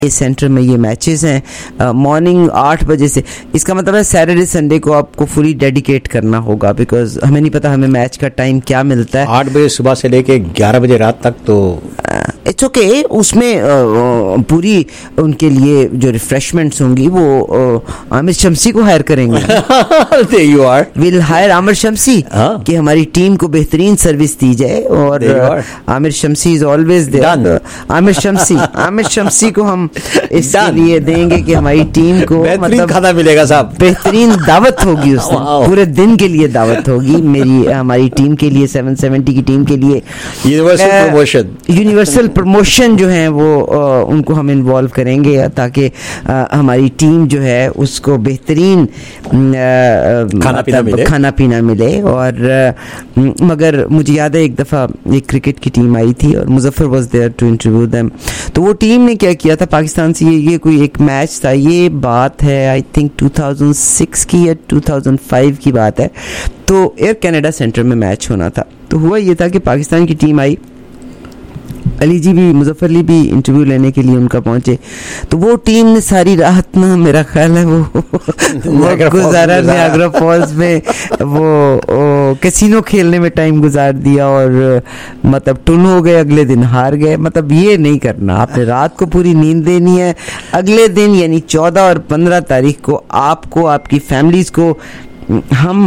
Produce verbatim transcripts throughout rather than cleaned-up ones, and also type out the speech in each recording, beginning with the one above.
Centre में ये matches हैं मॉर्निंग आठ बजे से। इसका मतलब है सैटरडे संडे को आपको फुली डेडिकेट करना होगा, बिकॉज हमें नहीं पता हमें मैच का टाइम क्या मिलता है। आठ बजे सुबह से लेके ग्यारह बजे रात तक तो इट्स ओके okay, उसमें uh, पूरी उनके लिए जो रिफ्रेशमेंट्स होंगी वो uh, आमिर शम्सी को हायर करेंगे। There you are. Will hire Aamir Shamsi कि हमारी टीम को बेहतरीन सर्विस दी जाए, और uh, Aamir Shamsi is always there. Aamir Shamsi Aamir Shamsi को हम इसके लिए देंगे कि हमारी टीम को मतलब खाना मिलेगा साहब, बेहतरीन दावत होगी उस दिन, पूरे दिन के लिए दावत होगी मेरी हमारी टीम के लिए, सेवन सेवेंटी की टीम के लिए। यूनिवर्सल प्रमोशन यूनिवर्सल प्रमोशन जो है वो आ, उनको हम इन्वॉल्व करेंगे ताकि आ, हमारी टीम जो है उसको बेहतरीन खाना पीना मिले खाना पीना मिले और आ, मगर मुझे याद है एक दफ़ा एक क्रिकेट की टीम आई थी और Muzaffar was there to interview them. तो वो टीम ने क्या किया था पाकिस्तान से, ये ये कोई एक मैच था, ये बात है I think two thousand six की या टू थाउजेंड फाइव की बात है। तो एयर कनाडा सेंटर में मैच होना था। तो हुआ ये था कि पाकिस्तान की टीम आई, अली जी भी मुजफ्फर अली भी इंटरव्यू लेने के लिए उनका पहुंचे। तो वो टीम ने सारी रात ना मेरा ख्याल है वो वो गुजारा नियाग्रा फॉल्स में वो कैसीनो खेलने में टाइम गुजार दिया और मतलब टुन हो गए, अगले दिन हार गए। मतलब ये नहीं करना, आपने रात को पूरी नींद देनी है। अगले दिन यानी चौदह और पंद्रह तारीख को आपको आपकी फैमिलीज को हम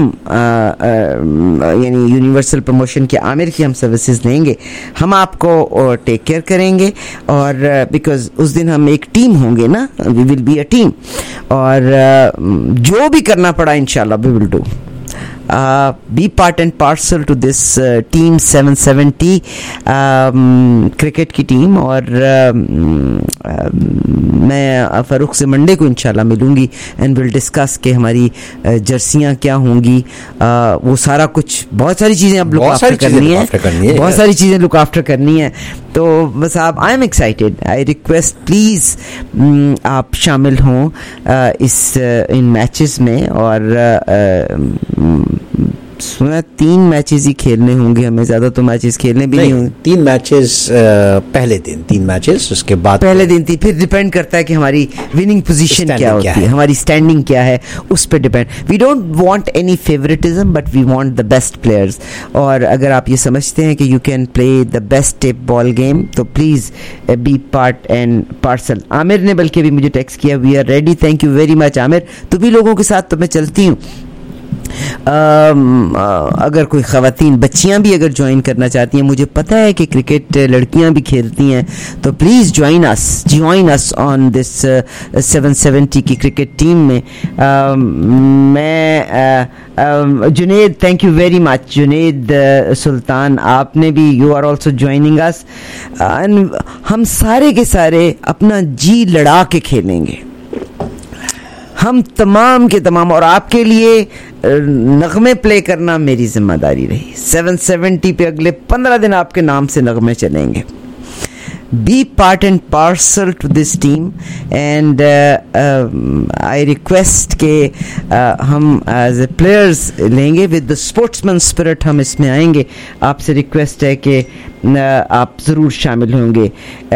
यानी यूनिवर्सल प्रमोशन के आमिर की हम सर्विसेज देंगे, हम आपको टेक केयर करेंगे। और बिकॉज उस दिन हम एक टीम होंगे ना, we will be a team, और जो भी करना पड़ा इंशाल्लाह we will do. Uh, be part and parcel to this uh, team seven seventy cricket की टीम। और uh, uh, मैं फ़ारूक से मंडे को इंशाल्लाह मिलूंगी एंड विल डिस्कस के हमारी uh, जर्सियाँ क्या होंगी, uh, वो सारा कुछ, बहुत सारी चीज़ें अब लुक आफ्टर करनी है, बहुत सारी चीज़ें लुक आफ्टर करनी है। तो बस आप, I am excited, I request please आप शामिल हों uh, इस uh, इन मैचेस में। और uh, uh, सुना तीन मैचेस ही खेलने होंगे हमें, ज्यादा तो मैचेस खेलने भी नहीं, नहीं होंगे। तीन मैचेस पहले दिन तीन मैचेस, उसके बाद पहले दिन थी, फिर डिपेंड करता है कि हमारी विनिंग पोजीशन क्या होती है, हमारी स्टैंडिंग क्या है, उस पर depend. We don't want any favouritism but we want the best players. और अगर आप ये समझते हैं कि you can play the best tape ball game तो please be part and parcel. Aamir ने बल्कि भी मुझे टेक्स्ट किया, we are ready, thank you very much Aamir. तो भी लोगों के साथ तो मैं चलती हूँ। Um, uh, अगर कोई ख़वातीन बच्चियां भी अगर ज्वाइन करना चाहती हैं, मुझे पता है कि क्रिकेट लड़कियां भी खेलती हैं, तो please join us join us on this seven seventy की क्रिकेट टीम में। uh, मैं uh, uh, Junaid, thank you very much Junaid uh, Sultan, आपने भी, you are also joining us. And हम सारे के सारे अपना जी लड़ा के खेलेंगे, हम तमाम के तमाम, और आपके लिए नगमे प्ले करना मेरी जिम्मेदारी रही। सेवन सेवेंटी पे अगले पंद्रह दिन आपके नाम से नगमे चलेंगे। Be part and parcel to this team and I request के uh, हम एज ए प्लेयर्स लेंगे विद द स्पोर्ट्समैन स्पिरिट, हम इसमें आएंगे। आपसे रिक्वेस्ट है कि uh, आप ज़रूर शामिल होंगे।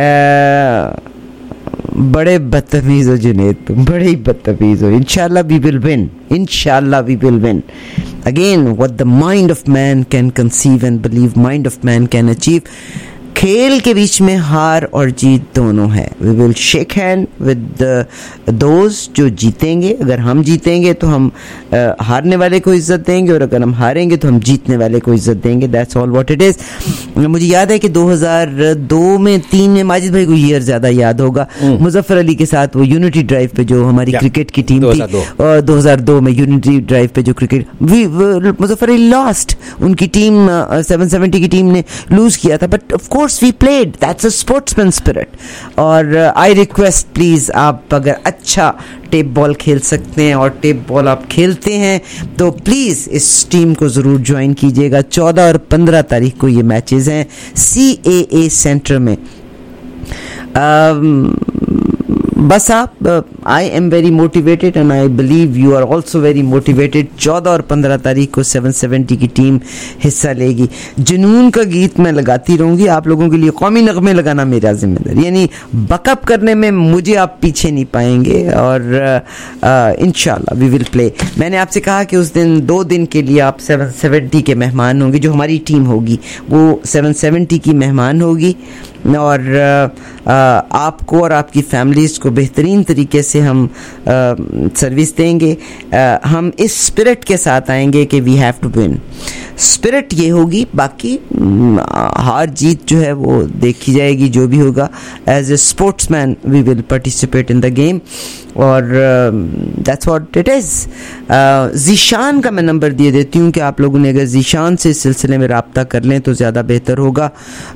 uh, बड़े बदतमीज हो जुनेद, तुम बड़े ही बदतमीज हो। इंशाल्लाह वी विल विन, इंशाल्लाह we will win. Again what the mind of man can conceive and believe, mind of man can achieve. खेल के बीच में हार और जीत दोनों है। We will shake hand with those जो जीतेंगे। अगर हम जीतेंगे तो हम uh, हारने वाले को इज्जत देंगे, और अगर हम हारेंगे तो हम जीतने वाले को इज्जत देंगे। That's all what it is. मुझे याद है कि दो हज़ार दो में तीन में माजिद भाई को ईयर ज्यादा याद होगा, मुजफ्फर अली के साथ वो यूनिटी ड्राइव पे जो हमारी क्रिकेट की टीम थी, और दो हज़ार दो में यूनिटी ड्राइव पे जो क्रिकेट मुजफ्फर अली लॉस्ट, उनकी टीम सेवन सेवेंटी की टीम ने लूज किया था, but of course we played, that's a sportsman spirit। और आई रिक्वेस्ट प्लीज, आप अगर अच्छा टेप बॉल खेल सकते हैं और टेप बॉल आप खेलते हैं तो प्लीज इस टीम को जरूर ज्वाइन कीजिएगा। चौदह और पंद्रह तारीख को ये मैचेस हैं सी ए ए सेंटर में। um, बस आप I am very motivated and I believe you are also very motivated. चौदह और पंद्रह तारीख को सेवन सेवेंटी की टीम हिस्सा लेगी। जुनून का गीत मैं लगाती रहूंगी आप लोगों के लिए, कौमी नगमे लगाना मेरा जिम्मेदारी, यानी बकअप करने में मुझे आप पीछे नहीं पाएंगे और इंशाल्लाह वी विल प्ले। मैंने आपसे कहा कि उस दिन दो दिन के लिए आप सेवन सेवेंटी के मेहमान होंगे। जो हमारी टीम होगी वो सेवन सेवेंटी की मेहमान होगी और आ, आपको और आपकी फैमिलीज़ को बेहतरीन तरीके से हम आ, सर्विस देंगे। आ, हम इस स्पिरिट के साथ आएंगे कि we have to win. Spirit ये होगी, बाकी हार जीत जो है वो देखी जाएगी, जो भी होगा। As a sportsman we will participate in the game और that's what it is. Zeeshan का मैं नंबर दिए देती हूँ कि आप लोगों ने अगर ज़ीशान से इस सिलसिले में रब्ता कर लें तो ज़्यादा बेहतर होगा।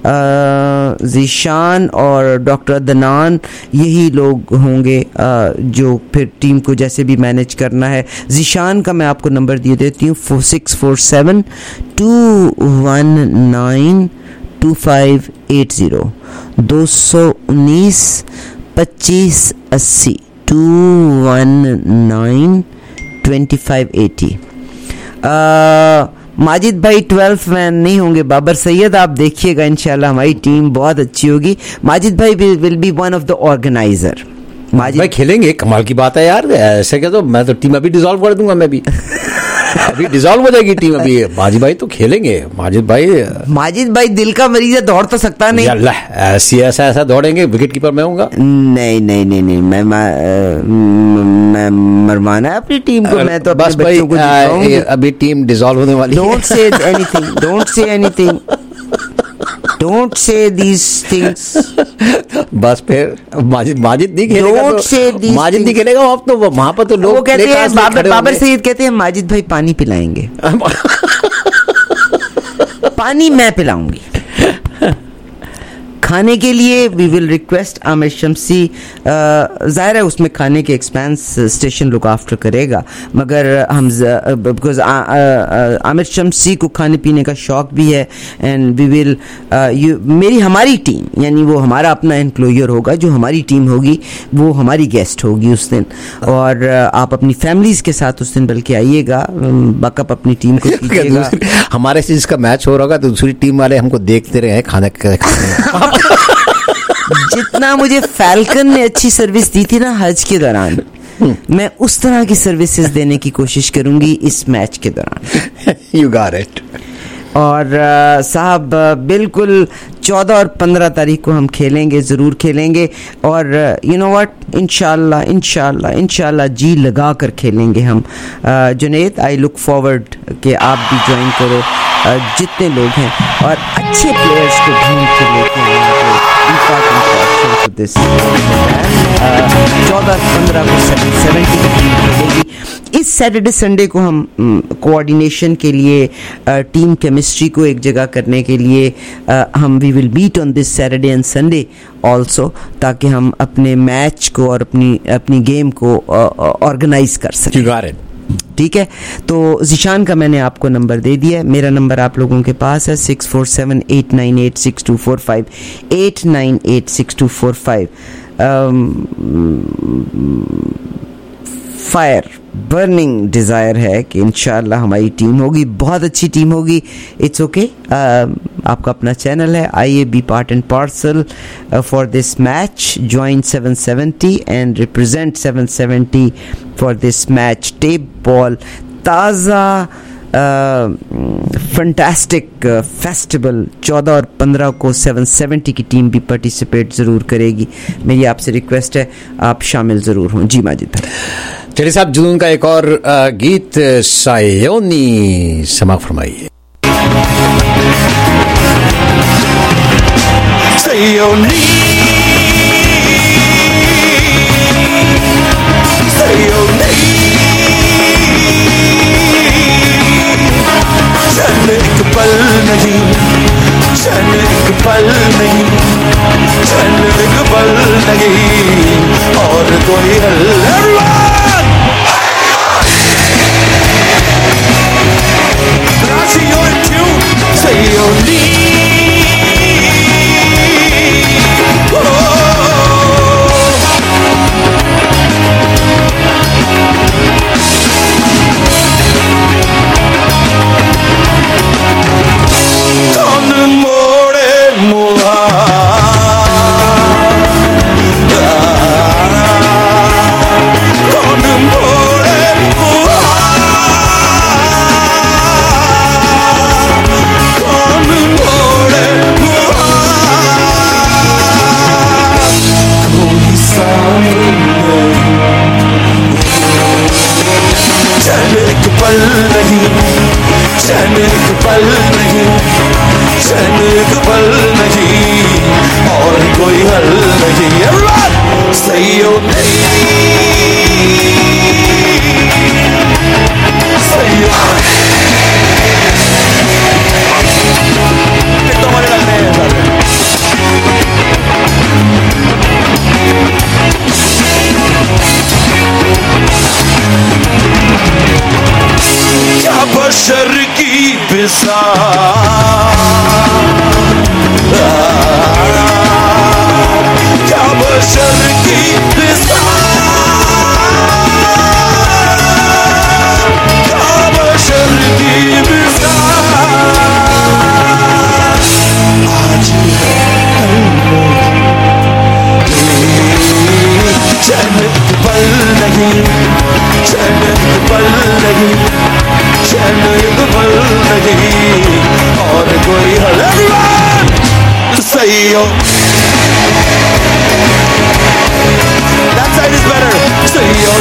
ज़ीशान और डॉक्टर अदनान यही लोग होंगे uh, जो फिर टीम को जैसे भी मैनेज करना है। ज़ीशान का मैं आपको नंबर दिए देती हूँ four six four seven two one nine two five eight zero, दो सौ उन्नीस पच्चीस अस्सी, two one nine twenty five eighty. Majid भाई ट्वेल्थ मैन नहीं होंगे, बाबर सैयद आप देखिएगा, इंशाल्लाह हमारी टीम बहुत अच्छी होगी। माजिद भाई will be one of the organiser. Majid भाई खेलेंगे, कमाल की बात है यार, ऐसे क्या तो मैं तो टीम अभी डिसॉल्व कर दूंगा, मैं भी अभी डिसॉल्व हो जाएगी टीम अभी। माजिद भाई तो खेलेंगे, माजिद भाई माजिद भाई दिल का मरीज है, दौड़ तो सकता नहीं। अल्लाह ऐसी ऐसा ऐसा दौड़ेंगे, विकेट कीपर मैं होऊंगा। नहीं नहीं नहीं नहीं मैं मैं मरवाना है अपनी टीम को, मैं तो अपने बस बच्चों को भाई अभी टीम डिसॉल्व होने वाली है। Don't say anything, don't say anything, don't say these things. बस फिर माजिद माजिद नहीं खेलेगा तो माजिद नहीं खेलेगा अब तो वहां पर तो लोग वो कहते हैं, बाबर बाबर सईद कहते हैं माजिद भाई पानी पिलाएंगे। पानी मैं पिलाऊंगी। खाने के लिए we will request Aamir Shamsi. ज़ाहिर है उसमें खाने के एक्सपेंस स्टेशन लुक आफ्टर करेगा, मगर हम बिकॉज आमिर शम्सी को खाने पीने का शौक भी है एंड वी विल यू मेरी हमारी टीम यानी वो हमारा अपना एम्प्लॉयर होगा, जो हमारी टीम होगी वो हमारी गेस्ट होगी उस दिन। और uh, आप अपनी फैमिलीज़ के साथ उस दिन बल्कि आइएगा, बकअप अपनी टीम को कीजिएगा। हमारे से जिसका मैच हो रहा होगा तो दूसरी टीम वाले हमको देखते रहे हैं खाना खाने। जितना मुझे फैल्कन ने अच्छी सर्विस दी थी ना हज के दौरान, मैं उस तरह की सर्विसेज देने की कोशिश करूंगी इस मैच के दौरान। You got it. और साहब बिल्कुल चौदह और पंद्रह तारीख को हम खेलेंगे, ज़रूर खेलेंगे। और यू नो व्हाट, इंशाल्लाह इंशाल्लाह इंशाल्लाह जी लगा कर खेलेंगे हम। जुनैद, आई लुक फॉरवर्ड कि आप भी ज्वाइन करो, uh, जितने लोग हैं, और अच्छे प्लेयर्स को ढूंढ के लेके आएंगे। चौदह पंद्रह को सेवन सेवेंटी की टीम खेलेगी। इस सैटरडे संडे को हम कोऑर्डिनेशन के लिए, टीम केमिस्ट्री को एक जगह करने के लिए uh, हम we will beat on this Saturday and Sunday also, ताकि हम अपने मैच को और अपनी अपनी गेम को ऑर्गेनाइज uh, कर सकें। ठीक है, तो ज़ीशान का मैंने आपको नंबर दे दिया है। मेरा नंबर आप लोगों के पास है six four seven eight nine eight six two four five, eight nine eight six two four five. Fire burning desire है कि इंशाल्लाह हमारी टीम होगी, बहुत अच्छी टीम होगी। इट्स ओके, आपका अपना चैनल है, आइए be part and parcel for this match, join seven seventy and represent seven seventy for this match. Tape ball, ताज़ा फंटास्टिक फेस्टिवल, चौदह और पंद्रह को सेवन सेवेंटी की टीम भी पार्टिसिपेट ज़रूर करेगी। मेरी आपसे रिक्वेस्ट है आप शामिल ज़रूर हों। जी माजिद भाई। चलिए साहब, जुनून का एक और गीत सायोनी समा फरमाइए। सायोनी सायोनी चल एक पल नहीं, चल एक पल नहीं, चल एक पल नहीं और कोई हल। बशर की बिसा क्या बशर की बिसा क्या बशर की बिसा आज है चैन पल नहीं चैन पल नहीं चैन पल नहीं और कोई हल सही हो that side is better सही हो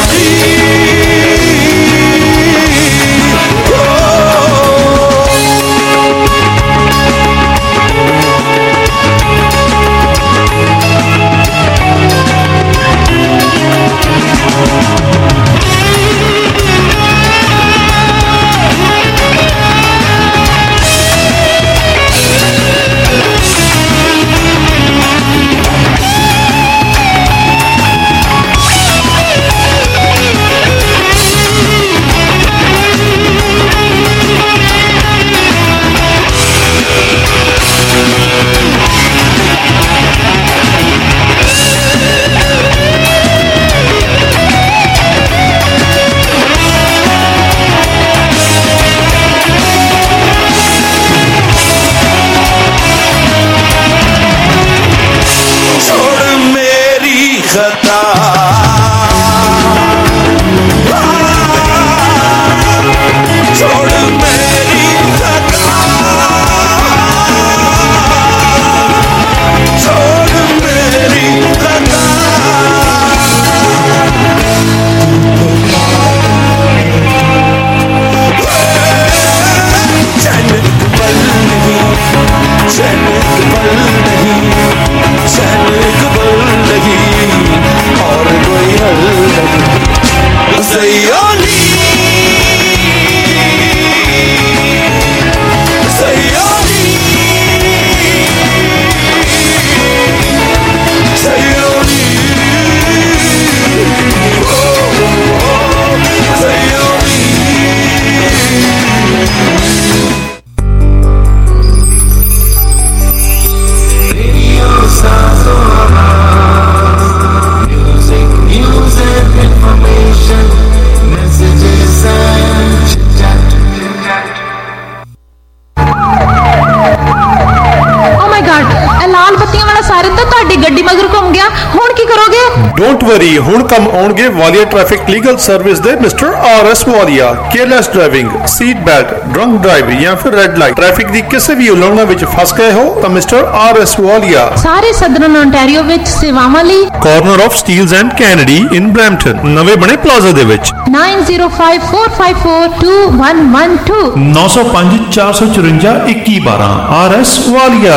डोंट वरी हुण कम आउणगे वालिया ट्रैफिक लीगल सर्विस दे mister R S Walia careless driving seat belt drunk drive या फिर रेड लाइट ट्रैफिक दी किसी भी उल्लंघना विच फस गए हो तो मिस्टर आर एस वालिया सारे सदरन ओंटारियो विच सेवावां लई corner of Steeles and Kennedy in Brampton नवे बने प्लाजा दे विच nine zero five four five four two one one two नौ सौ पांच चार सौ चुरंजा इक्की बारह R S Walia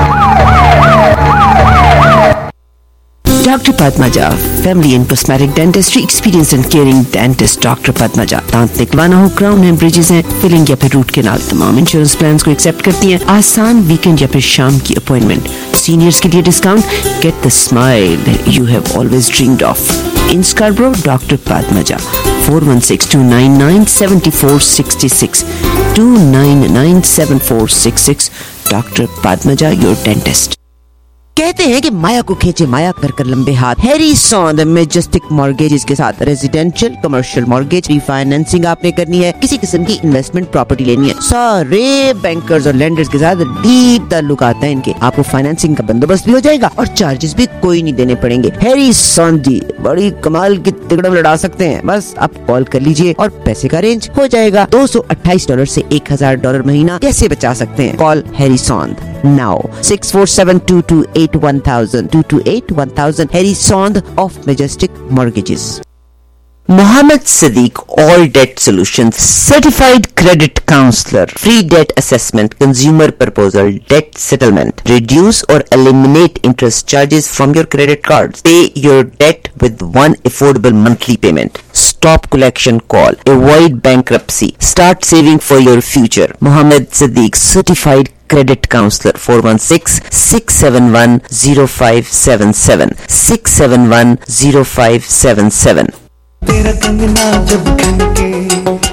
Doctor Padmaja, family and cosmetic dentistry, experienced and caring dentist Doctor Padmaja. दांत निकलवाना हो, क्राउन एंड ब्रिजेस हैं, फिलिंग या फिर रूट कैनाल, तमाम इंश्योरेंस प्लान्स को एक्सेप्ट करती हैं. आसान वीकेंड या फिर शाम की अपॉइंटमेंट. सीनियर्स के लिए discount. Get the smile you have always dreamed of. In Scarborough, Doctor Padmaja, four one six, two nine nine, seven four six six, two nine nine, seven four six six. Doctor Padmaja, your dentist. कहते हैं कि माया को खींचे माया कर कर लंबे हाथ. Harry सॉन्द Majestic mortgages के साथ रेजिडेंशियल कमर्शियल मॉर्गेज रीफाइनेंसिंग आपने करनी है, किसी किस्म की इन्वेस्टमेंट प्रॉपर्टी लेनी है, सारे बैंकर्स और लेंडर्स के साथ डीप ताल्लुकात हैं इनके. आपको फाइनेंसिंग का बंदोबस्त भी हो जाएगा और चार्जेस भी कोई नहीं देने पड़ेंगे. हैरी सॉन्द जी बड़ी कमाल की तिकड़म लड़ा सकते हैं. बस आप कॉल कर लीजिए और पैसे का अरेंज हो जाएगा. दो सौ अट्ठाईस डॉलर से एक हजार डॉलर महीना कैसे बचा सकते हैं? Call Harry Sond now six four seven, two two eight, one thousand, two two eight, one thousand. Harry Sond of Majestic Mortgages. Mohammed Sadiq, All Debt Solutions, Certified Credit Counselor, Free Debt Assessment, Consumer Proposal, Debt Settlement, Reduce or Eliminate Interest Charges from your credit cards, Pay your debt with one affordable monthly payment, Stop collection call, Avoid bankruptcy, Start saving for your future. Mohammed Sadiq, Certified Credit Counselor, four one six, six seven one, zero five seven seven, six seven one, zero five seven seven.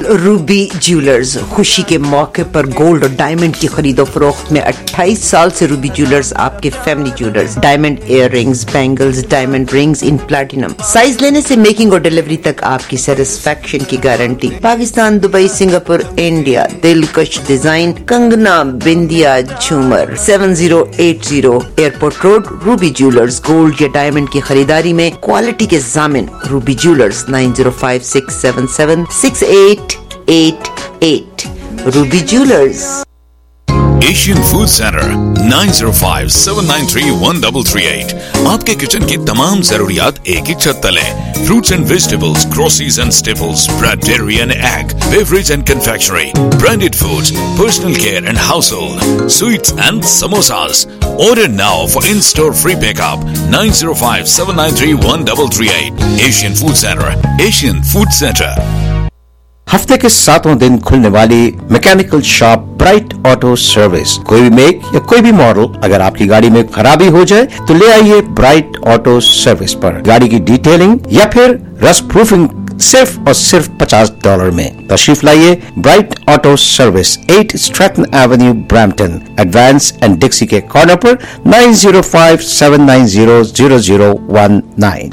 Ruby jewellers खुशी के मौके पर gold और diamond की खरीदो फरोख्त में अट्ठाईस साल से रूबी ज्वेलर्स आपके family jewellers, diamond ear rings, bangles, diamond rings in platinum, size लेने से मेकिंग और डिलीवरी तक आपकी सेटिस्फेक्शन की guarantee. Pakistan, Dubai, Singapore, India, दिलकश डिजाइन, कंगना, बिंदिया, झूमर। Seven zero eight zero airport road, Ruby jewellers. Gold या डायमंड की खरीदारी में क्वालिटी के जामिन Ruby jewellers. Nine zero five six seven seven six eight eight eight Ruby jewellers. Asian food centre nine zero five seven nine three one three three eight. आपके kitchen की तमाम जरूरियात एक ही छत तले। Fruits and vegetables, groceries and staples, bread, dairy and egg, beverage and confectionery, branded foods, personal care and household, sweets and samosas. Order now for in-store free pickup nine zero five seven nine three one three three eight. Asian Food Center, Asian Food Center। हफ्ते के सातों दिन खुलने वाली mechanical shop Bright auto service. कोई भी make या कोई भी मॉडल अगर आपकी गाड़ी में खराबी हो जाए तो ले आइए ब्राइट ऑटो सर्विस पर। गाड़ी की डिटेलिंग या फिर रस्ट प्रूफिंग सिर्फ और सिर्फ पचास डॉलर में। तशरीफ लाइए Bright auto service, at Stratton avenue, Brampton, advance and Dixie के कॉर्नर पर। Nine zero five seven nine zero zero zero one nine.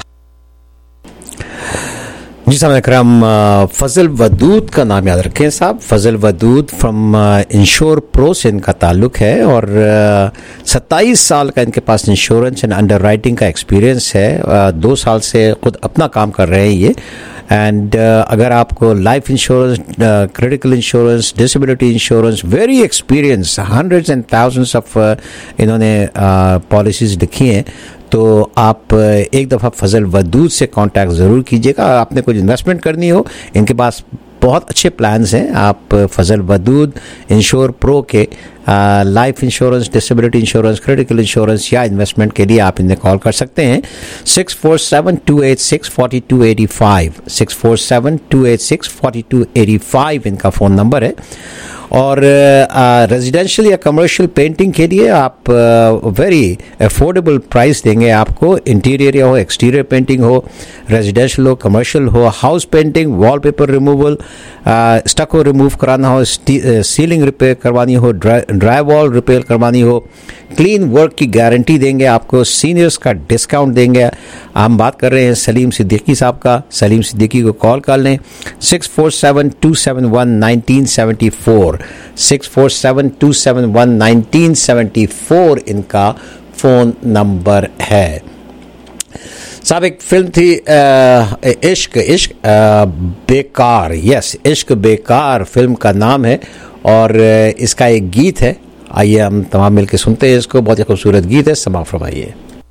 जी साहब अकरम, फजल वदूद का नाम याद रखें साहब। Fazal Wadood from Insure Pro से इनका ताल्लुक है और सत्ताईस साल का इनके पास इंश्योरेंस एंड अंडर राइटिंग का एक्सपीरियंस है। uh, दो साल से खुद अपना काम कर रहे हैं ये। एंड uh, अगर आपको life insurance, critical insurance, disability insurance, very experience, hundreds and thousands of इन्होंने पॉलिसीज लिखी हैं, तो आप एक दफ़ा फजल वदूद से कांटेक्ट ज़रूर कीजिएगा। आपने कुछ इन्वेस्टमेंट करनी हो, इनके पास बहुत अच्छे प्लान्स हैं। आप फजल वदूद इंश्योर प्रो के life insurance, disability insurance, critical insurance या इन्वेस्टमेंट के लिए आप इन्हें कॉल कर सकते हैं। Six four seven two eight six forty two eighty five six four seven two eight six forty two eighty five इनका फ़ोन नंबर है। और रेजिडेंशियल या कमर्शियल पेंटिंग के लिए आप वेरी अफोर्डेबल प्राइस देंगे आपको। इंटीरियर हो, एक्सटीरियर पेंटिंग हो, रेजिडेंशियल हो, कमर्शियल हो, house painting, wallpaper removal, stucco remove कराना हो, सीलिंग रिपेयर करवानी हो, ड्राई वॉल रिपेयर करवानी हो, क्लीन वर्क की गारंटी देंगे आपको, सीनियर्स का डिस्काउंट देंगे। हम बात कर रहे हैं सलीम सिद्दीकी साहब का। सलीम सिद्दीकी को कॉल कर लें six four seven two seven one nineteen seventy four six four seven two seven one nineteen seventy four इनका फ़ोन नंबर है। साहब एक फिल्म थी इश्क इश्क बेकार, यस इश्क बेकार फिल्म का नाम है और इसका एक गीत है। आइए हम तमाम मिलकर सुनते हैं इसको। बहुत ही खूबसूरत गीत है, समाअत फरमाइए।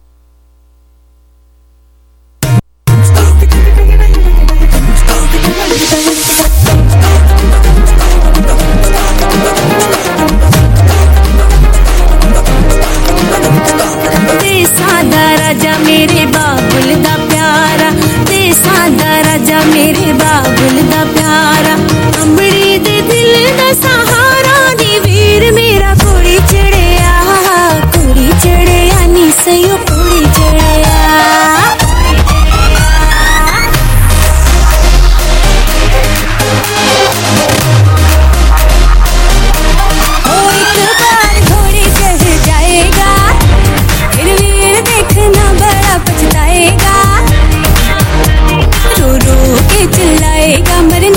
मेरे बाबुल दा प्यारा, ते सादा राजा मेरे बाबुल दा प्यारा, अमड़ी दे दिल दा सहारा, नी वीर मेरा कोड़ी चढ़िया, कोड़ी चढ़िया नी सयो कोड़ी चढ़िया। ओ एक बार घोड़ी चढ़ जाएगा, फिर वीर देखना पछताएगा, रो रो के चिल्लाएगा, मरने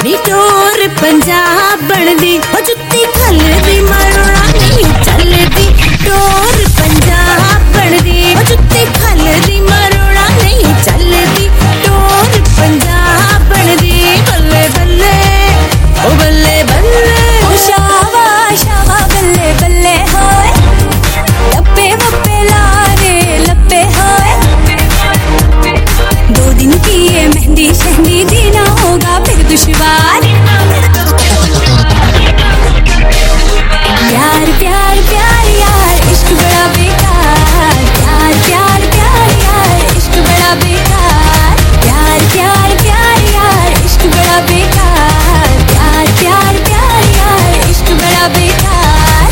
नी टोर पंजाब बनदी ओ जुत्ती खलदी मरोड़ा नहीं चलदी टोर पंजाब बनदी ओ जुत्ती खलदी मरोड़ा नहीं चलदी टोर पंजाब बनदी बल्ले बल्ले ओ बल्ले बल्ले ओ शावा शावा बल्ले बल्ले होए लप्पे वप्पे लारे लप्पे होए दो दिन की ये मेहंदी शहनी जीना होगा फिर दुश्वार प्यार प्यार प्यार यार इश्क बड़ा बेकार प्यार प्यार प्यार यार इश्क बड़ा बेकार प्यार प्यार प्यार यार इश्क बड़ा बेकार प्यार प्यार प्यार यार इश्क बड़ा बेकार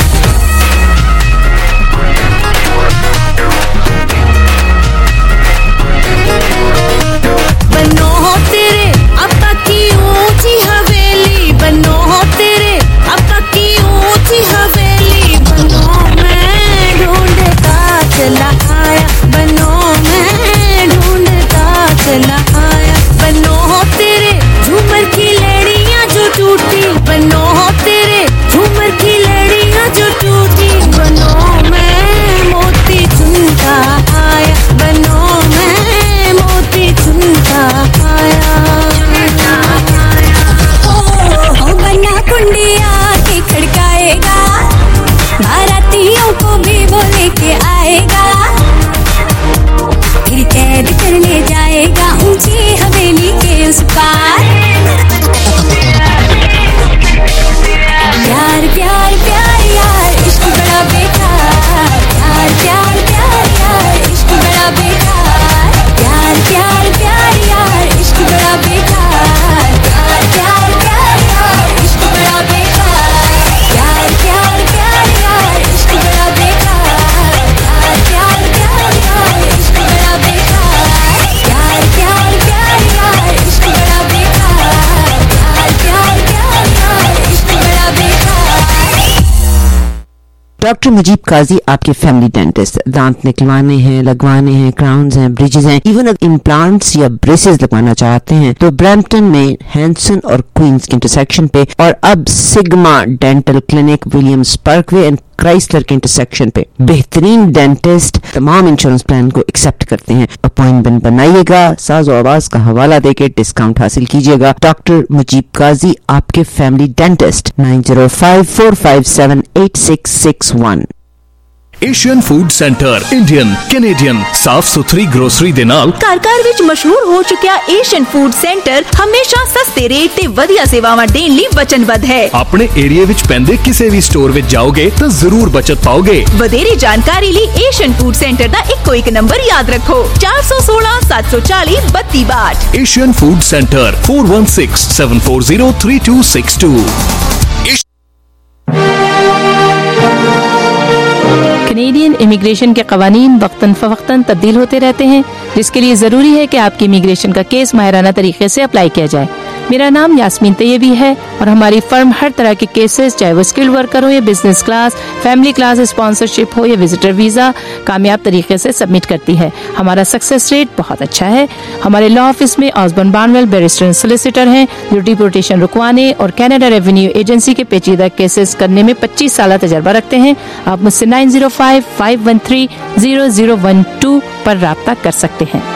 बनो तेरे अब्बा की ऊंची हवेली बनो तेरे अब्बा की ऊंची हवेली बनो मैं ढूंढता चला आया बनो मैं ढूंढता चला आया बनो तेरे झूमर की लड़ियां जो टूटी बनो तेरे झूमर की लड़ियां जो टूटी बनो मैं मोती चुनता आया बनो मैं मोती चुनता आया ओ बन्ना कुंडिया के खड़काएगा बारातियों को भी वो लेके आएगा फिर कैद करने जाएगा ऊंची हवेली के उस पार प्यार प्यार प्यार यार इश्क बड़ा बेकार प्यार प्यार प्यार यार इश्क बड़ा बेकार प्यार प्यार प्यार यार इश्क बड़ा बेकार प्यार प्यार प्यार यार इश्क बड़ा बेकार प्यार प्यार प्यार यार इश्क बड़ा बेकार प्यार प्यार प्यार यार इश्क बड़ा बेकार प्यार प्यार प्यार यार इश्क बड़ा बेकार प्यार प्यार प्यार यार इश्क बड़ा बेकार डॉक्टर मुजीब काजी आपके फैमिली डेंटिस्ट दांत निकलवाने हैं लगवाने हैं क्राउन्स हैं ब्रिजेस हैं इवन अगर इम्प्लांट्स या ब्रेसेस लगवाना चाहते हैं तो ब्रैम्पटन में हैंसन और क्वींस के इंटरसेक्शन पे और अब Sigma dental clinic Williams Parkway and Chrysler के इंटरसेक्शन पे बेहतरीन डेंटिस्ट तमाम इंश्योरेंस प्लान को एक्सेप्ट करते हैं। अपॉइंटमेंट बनाइएगा, साज़ो आवाज का हवाला देके डिस्काउंट हासिल कीजिएगा। डॉक्टर मुजीब काजी आपके family dentist nine zero five four five seven eight six six one. Asian food centre Indian Canadian साफ सुथरी ग्रोसरी दे नाल कार-कार विच मशहूर हो चुकिया एशियन फूड सेंटर हमेशा सस्ते रेट ते वधिया सेवावां देण लई वचनबद्ध है। अपने एरिया विच पैंदे किसी भी स्टोर विच जाओगे तो जरूर बचत पाओगे। वधेरी जानकारी लई एशियन फूड सेंटर दा इक्को एक नंबर याद रखो चार सौ सोलह सात सौ चालीस बत्ती बाट। Asian food centre four one six seven four zero three two six two. Canadian immigration के कवानीन वक्तन फवक्तन तब्दील होते रहते हैं, जिसके लिए ज़रूरी है कि आपकी इमिग्रेशन का केस माहिराना तरीके से अप्लाई किया जाए। मेरा नाम यास्मीन तैयबी है और हमारी फर्म हर तरह के केसेस, चाहे वो स्किल्ड वर्कर हो या business class, family class, sponsorship हो या विजिटर वीज़ा, कामयाब तरीके से सबमिट करती है। हमारा सक्सेस रेट बहुत अच्छा है। हमारे लॉ ऑफिस में ऑसबर्न बार्नवेल बैरिस्टर सोलिसिटर हैं जो डिपोर्टेशन रुकवाने और कनाडा रेवेन्यू एजेंसी के पेचीदा केसेस करने में पच्चीस साल तजर्बा रखते हैं। आप मुझसे nine zero five five one three zero zero one two पर राब्ता कर सकते हैं।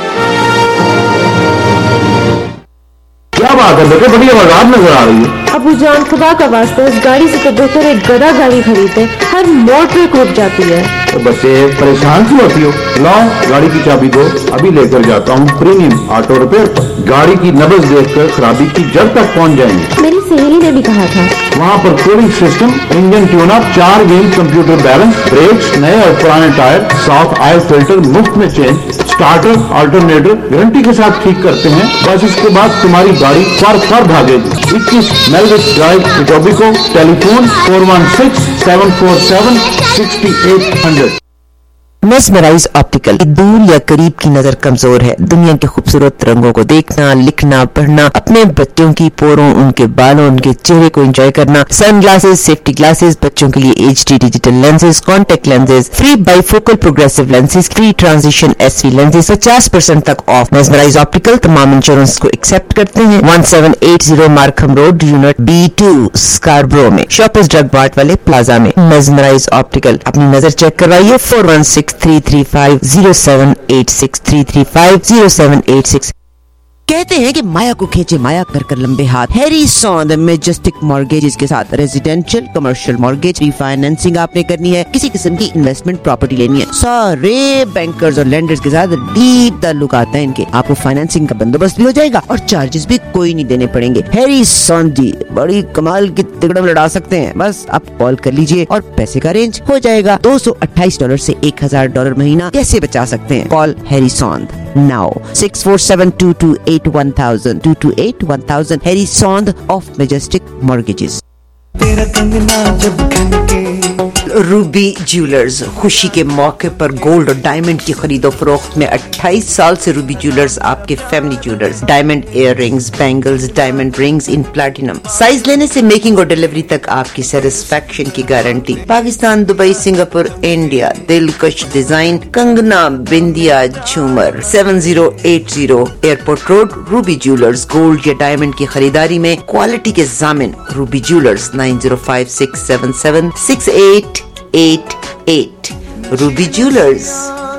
क्या बात है बेटे, बड़ी आवाज नजर आ रही है। अबू जान खुदा का वास्ता इस गाड़ी से तो बेहतर एक गधा गाड़ी खरीदे, हर मोड़ पे रुक जाती है। तो बच्चे परेशान क्यों होती हो? लाओ गाड़ी की चाबी दो, अभी लेकर जाता हूँ प्रीमियम ऑटो रिपेयर पर। गाड़ी की नब्ज देखकर खराबी की जड़ तक पहुँच जाएंगे। मेरी सहेली ने भी कहा था। वहाँ पर cooling system, engine tune up, चार व्हील कंप्यूटर बैलेंस, ब्रेक्स, नए और पुराने टायर, साफ ऑयल फिल्टर मुफ्त में चेंज, स्टार्टर अल्टरनेटर गारंटी के साथ ठीक करते हैं। बस इसके बाद तुम्हारी गाड़ी फर फर भागेगी। इक्कीस Melwich drive Etobicoke, telephone four one six seven four seven sixty eight hundred. Mesmerize optical. दूर या करीब की नजर कमजोर है, दुनिया के खूबसूरत रंगों को देखना, लिखना, पढ़ना, अपने बच्चों की पोरों, उनके बालों, उनके चेहरे को एंजॉय करना, सन ग्लासेस, सेफ्टी ग्लासेस, बच्चों के लिए H D digital lenses, contact lenses, free bifocal progressive lenses, free transition S V lenses, पचास परसेंट तक ऑफ। मेस्मराइज ऑप्टिकल तमाम इंश्योरेंस को एक्सेप्ट करते हैं। One seven eight zero Markham road, unit B two, Scarborough में, Shoppers Drug Mart वाले plaza में। Mesmerize optical, अपनी नजर चेक करवाइए। Four one six three three five zero seven eight six, three three five zero seven eight six. कहते हैं कि माया को खींचे माया कर कर लंबे हाथ। हैरी सॉन्द मेजेस्टिक मॉर्गेजेस के साथ रेजिडेंशियल कमर्शियल मॉर्गेज रीफाइनेंसिंग आपने करनी है, किसी किस्म की इन्वेस्टमेंट प्रॉपर्टी लेनी है, सारे बैंकर्स और लेंडर्स के साथ डीप ताल्लुक आता है इनके। आपको फाइनेंसिंग का बंदोबस्त भी हो जाएगा और चार्जेस भी कोई नहीं देने पड़ेंगे। हैरी सॉन्द जी बड़ी कमाल की तिकड़म लड़ा सकते हैं, बस आप कॉल कर लीजिए और पैसे का अरेंज हो जाएगा। दो सौ अट्ठाईस डॉलर से एक हजार डॉलर महीना कैसे बचा सकते हैं? Call Harry Sond now six four seven two two eight one thousand, two two eight one thousand. Harry Sond of Majestic mortgages. तेरा कंगना जब खनके। रूबी ज्वेलर्स, खुशी के मौके पर गोल्ड और डायमंड की खरीदो फरोख्त में अट्ठाईस साल से रूबी ज्वेलर्स आपके family jewellers. Diamond ear rings, bangles, diamond rings in platinum. Size लेने से मेकिंग और डिलीवरी तक आपकी सेटिस्फेक्शन की guarantee. Pakistan, Dubai, Singapore, India, दिलकश डिजाइन, कंगना, बिंदिया, झूमर। Seven zero eight zero airport road, Ruby jewellers. Gold या डायमंड की खरीदारी में क्वालिटी के जामिन Ruby jewellers. Nine zero five six seven seven six eight eight eight. Ruby jewellers.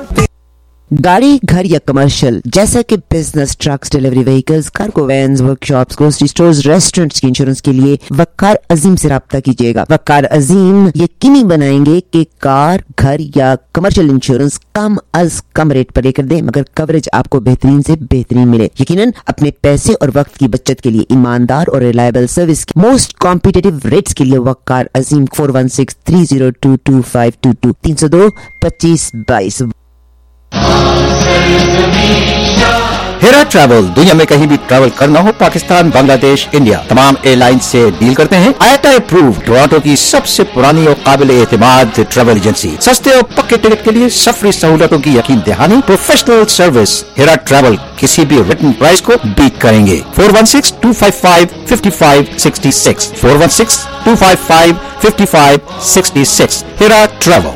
गाड़ी, घर या कमर्शियल जैसा कि business, trucks, delivery vehicles, cargo vans, workshops, grocery stores, restaurants की इंश्योरेंस के लिए वक्कार अजीम से राब्ता कीजिएगा। वक्कार अजीम यकीनी बनाएंगे कि कार, घर या कमर्शियल इंश्योरेंस कम अज कम रेट पर लेकर दें, मगर कवरेज आपको बेहतरीन से बेहतरीन मिले। यकीनन अपने पैसे और वक्त की बचत के लिए ईमानदार और रिलायबल सर्विस की मोस्ट कॉम्पिटिटिव रेट्स के लिए Waqar Azeem. Four one six three zero two two five two two, तीन सौ दो पच्चीस बाईस। हेरा ट्रैवल, दुनिया में कहीं भी ट्रैवल करना हो, पाकिस्तान, बांग्लादेश, इंडिया, तमाम एयरलाइंस से डील करते हैं। आईएटा अप्रूव्ड, टोरंटो की सबसे पुरानी और काबिल एतमाद ट्रैवल एजेंसी। सस्ते और पक्के टिकट के लिए सफरी सहूलतों की यकीन दहानी, प्रोफेशनल सर्विस। हेरा ट्रैवल किसी भी रिटन प्राइस को बीट करेंगे। Four one six two five five fifty five sixty six, four one six two five five fifty five sixty six. Hera travel.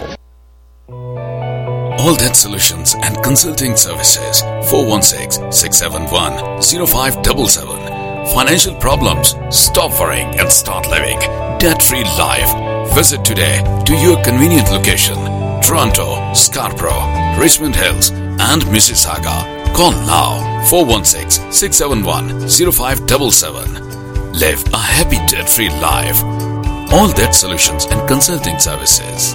All That Solutions and Consulting Services. Four one six six seven one zero five seven seven. Financial problems? Stop worrying and start living debt-free life. Visit today to your convenient location: Toronto, Scarborough, Richmond Hills, and Mississauga. Call now four one six six seven one zero five seven seven. Live a happy debt-free life. All That Solutions and Consulting Services.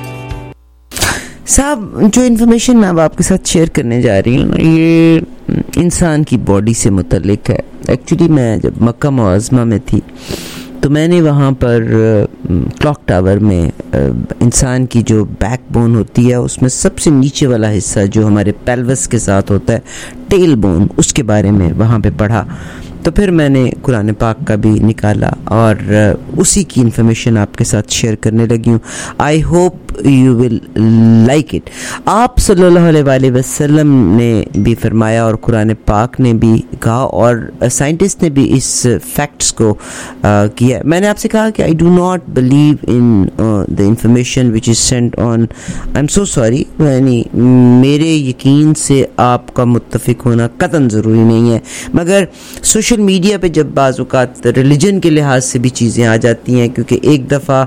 साहब, जो information मैं अब आपके साथ share करने जा रही हूँ ये इंसान की बॉडी से मुतल्लिक है। एक्चुअली मैं जब मक्का मुअज़्ज़मा में थी तो मैंने वहाँ पर क्लॉक टावर में इंसान की जो बैकबोन होती है उसमें सबसे नीचे वाला हिस्सा जो हमारे पेल्विस के साथ होता है, टेल बोन, उसके बारे में वहाँ पे पढ़ा। तो फिर मैंने कुरान पाक का भी निकाला और उसी की इन्फॉर्मेशन आपके साथ शेयर करने लगी हूँ। I hope you will like it. आप सल्लल्लाहु अलैहि वसल्लम ने भी फरमाया और कुरान पाक ने भी कहा और साइंटिस्ट ने भी इस फैक्ट्स को आ, किया। मैंने आपसे कहा कि I do not believe in the information which is sent on, I am so sorry, यानी मेरे यकीन से आपका मुत्तफिक होना कतन ज़रूरी नहीं है, मगर सोशल मीडिया पे जब बाज़ औक़ात रिलीजन के लिहाज से भी चीज़ें आ जाती हैं, क्योंकि एक दफ़ा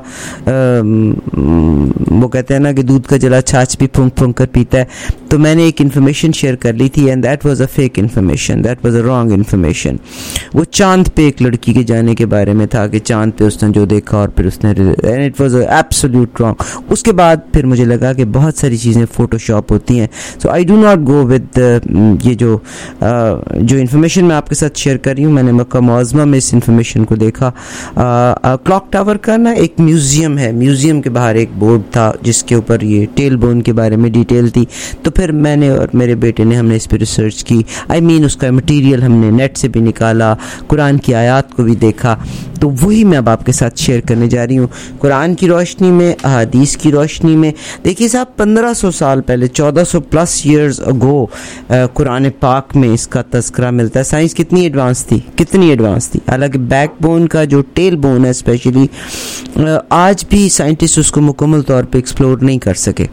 वो कहते हैं ना कि दूध का जला छाछ भी फूंक फूंक कर पीता है, तो मैंने एक इन्फॉर्मेशन शेयर कर ली थी and that was a fake information, that was a wrong information. वो चांद पे एक लड़की के जाने के बारे में था कि चांद पे उसने जो देखा और फिर उसने, and it was absolute wrong. उसके बाद फिर मुझे लगा कि बहुत सारी चीज़ें फ़ोटोशॉप होती हैं, so I do not go with ये जो जो इन्फॉर्मेशन मैं आपके साथ शेयर कर रही हूँ। मैंने मक्का मुअज़्ज़मा में इस इन्फॉर्मेशन को देखा। क्लॉक टावर का ना एक म्यूज़ियम है, म्यूज़ियम के बाहर एक बोर्ड था जिसके ऊपर ये टेल बोन के बारे में डिटेल थी। तो फिर मैंने और मेरे बेटे ने हमने इस पर रिसर्च की, आई I मीन mean, उसका मटेरियल हमने नेट से भी निकाला, कुरान की आयत को भी देखा। तो तो वही मैं अब आपके साथ शेयर करने जा रही हूँ, कुरान की रोशनी में, अहादीस की रोशनी में। देखिए साहब, पंद्रह सौ साल पहले, चौदह सौ प्लस ईयर्स अगो कुरान पाक में इसका तज़किरा मिलता है। साइंस कितनी एडवांस थी, कितनी एडवांस थी। हालांकि बैकबोन का जो टेल बोन है स्पेशली, आज भी साइंटिस्ट उसको मुकम्मल तौर पे एक्सप्लोर नहीं कर सके।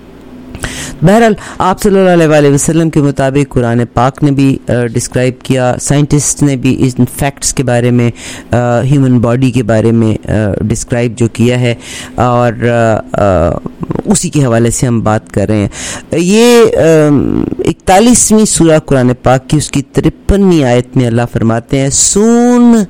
बहरहाल आप सल्लल्लाहु अलैहि वसल्लम के मुताबिक कुरान पाक ने भी डिस्क्राइब किया, साइंटिस्ट ने भी इन फैक्ट्स के बारे में, ह्यूमन बॉडी के बारे में डिस्क्राइब जो किया है, और आ, आ, उसी के हवाले से हम बात कर रहे हैं। ये इकतालीसवीं सूरह कुरान पाक की उसकी तिरपनवीं आयत में अल्लाह फरमाते हैं, सून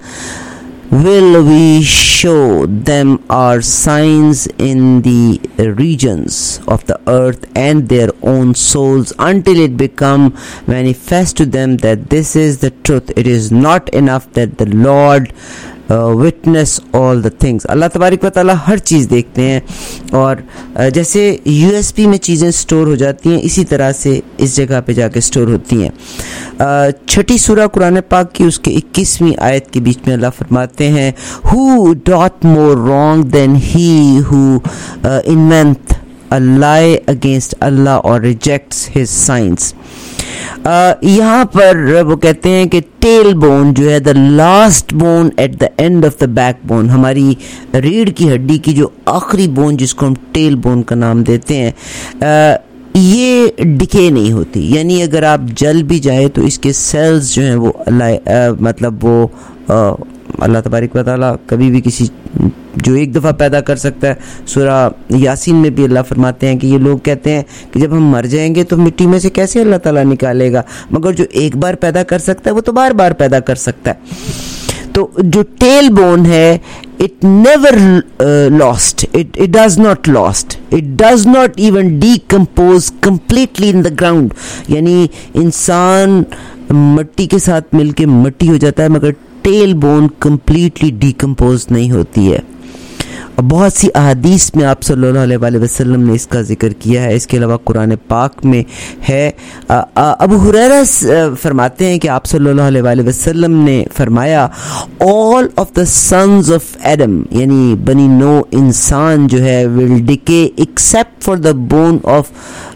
will we show them our signs in the regions of the earth and their own souls until it become manifest to them that this is the truth. It is not enough that the Lord uh, witness all the things. अल्लाह तबारक व तआला हर चीज़ देखते हैं, और uh, जैसे USB में चीज़ें store हो जाती हैं, इसी तरह से इस जगह पे जाके स्टोर होती हैं। uh, छठी सूरह कुरान पाक की उसके इक्कीसवीं आयत के बीच में अल्लाह फरमाते हैं, Who doth more wrong than he who uh, invent a lie against Allah or rejects his signs. Uh, यहाँ पर वो कहते हैं कि टेल बोन जो है, the last bone at the end of the backbone, हमारी रीढ़ की हड्डी की जो आखिरी बोन जिसको हम टेल बोन का नाम देते हैं, uh, ये डिके नहीं होती। यानी अगर आप जल भी जाए तो इसके सेल्स जो हैं वो uh, मतलब वो uh, अल्लाह तबारक व तआला कभी भी किसी जो एक दफ़ा पैदा कर सकता है। सूरह यासीन में भी अल्लाह फरमाते हैं कि ये लोग कहते हैं कि जब हम मर जाएंगे तो मिट्टी में से कैसे अल्लाह ताला निकालेगा, मगर जो एक बार पैदा कर सकता है वो तो बार बार पैदा कर सकता है। तो जो टेल बोन है, it never lost, it it does not lost, it does not even decompose completely in the ground. यानी इंसान मिट्टी के साथ मिलके मिट्टी हो जाता है, मगर टेल बोन कंप्लीटली डीकम्पोज नहीं होती है। और बहुत सी अहादीस में आप सल्लल्लाहु अलैहि वसल्लम ने इसका जिक्र किया है। इसके अलावा कुरान पाक में है। अबू हुरैरा फरमाते हैं कि आप सल्लल्लाहु अलैहि वसल्लम ने फरमाया, all of the sons of Adam, यानी बनी नो इंसान जो है, will decay except for the bone of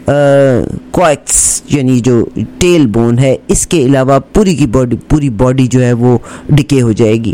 क्वाइट्स, यानी जो टेल बोन है, इसके अलावा पूरी की बॉडी पूरी बॉडी जो है वो डिके हो जाएगी।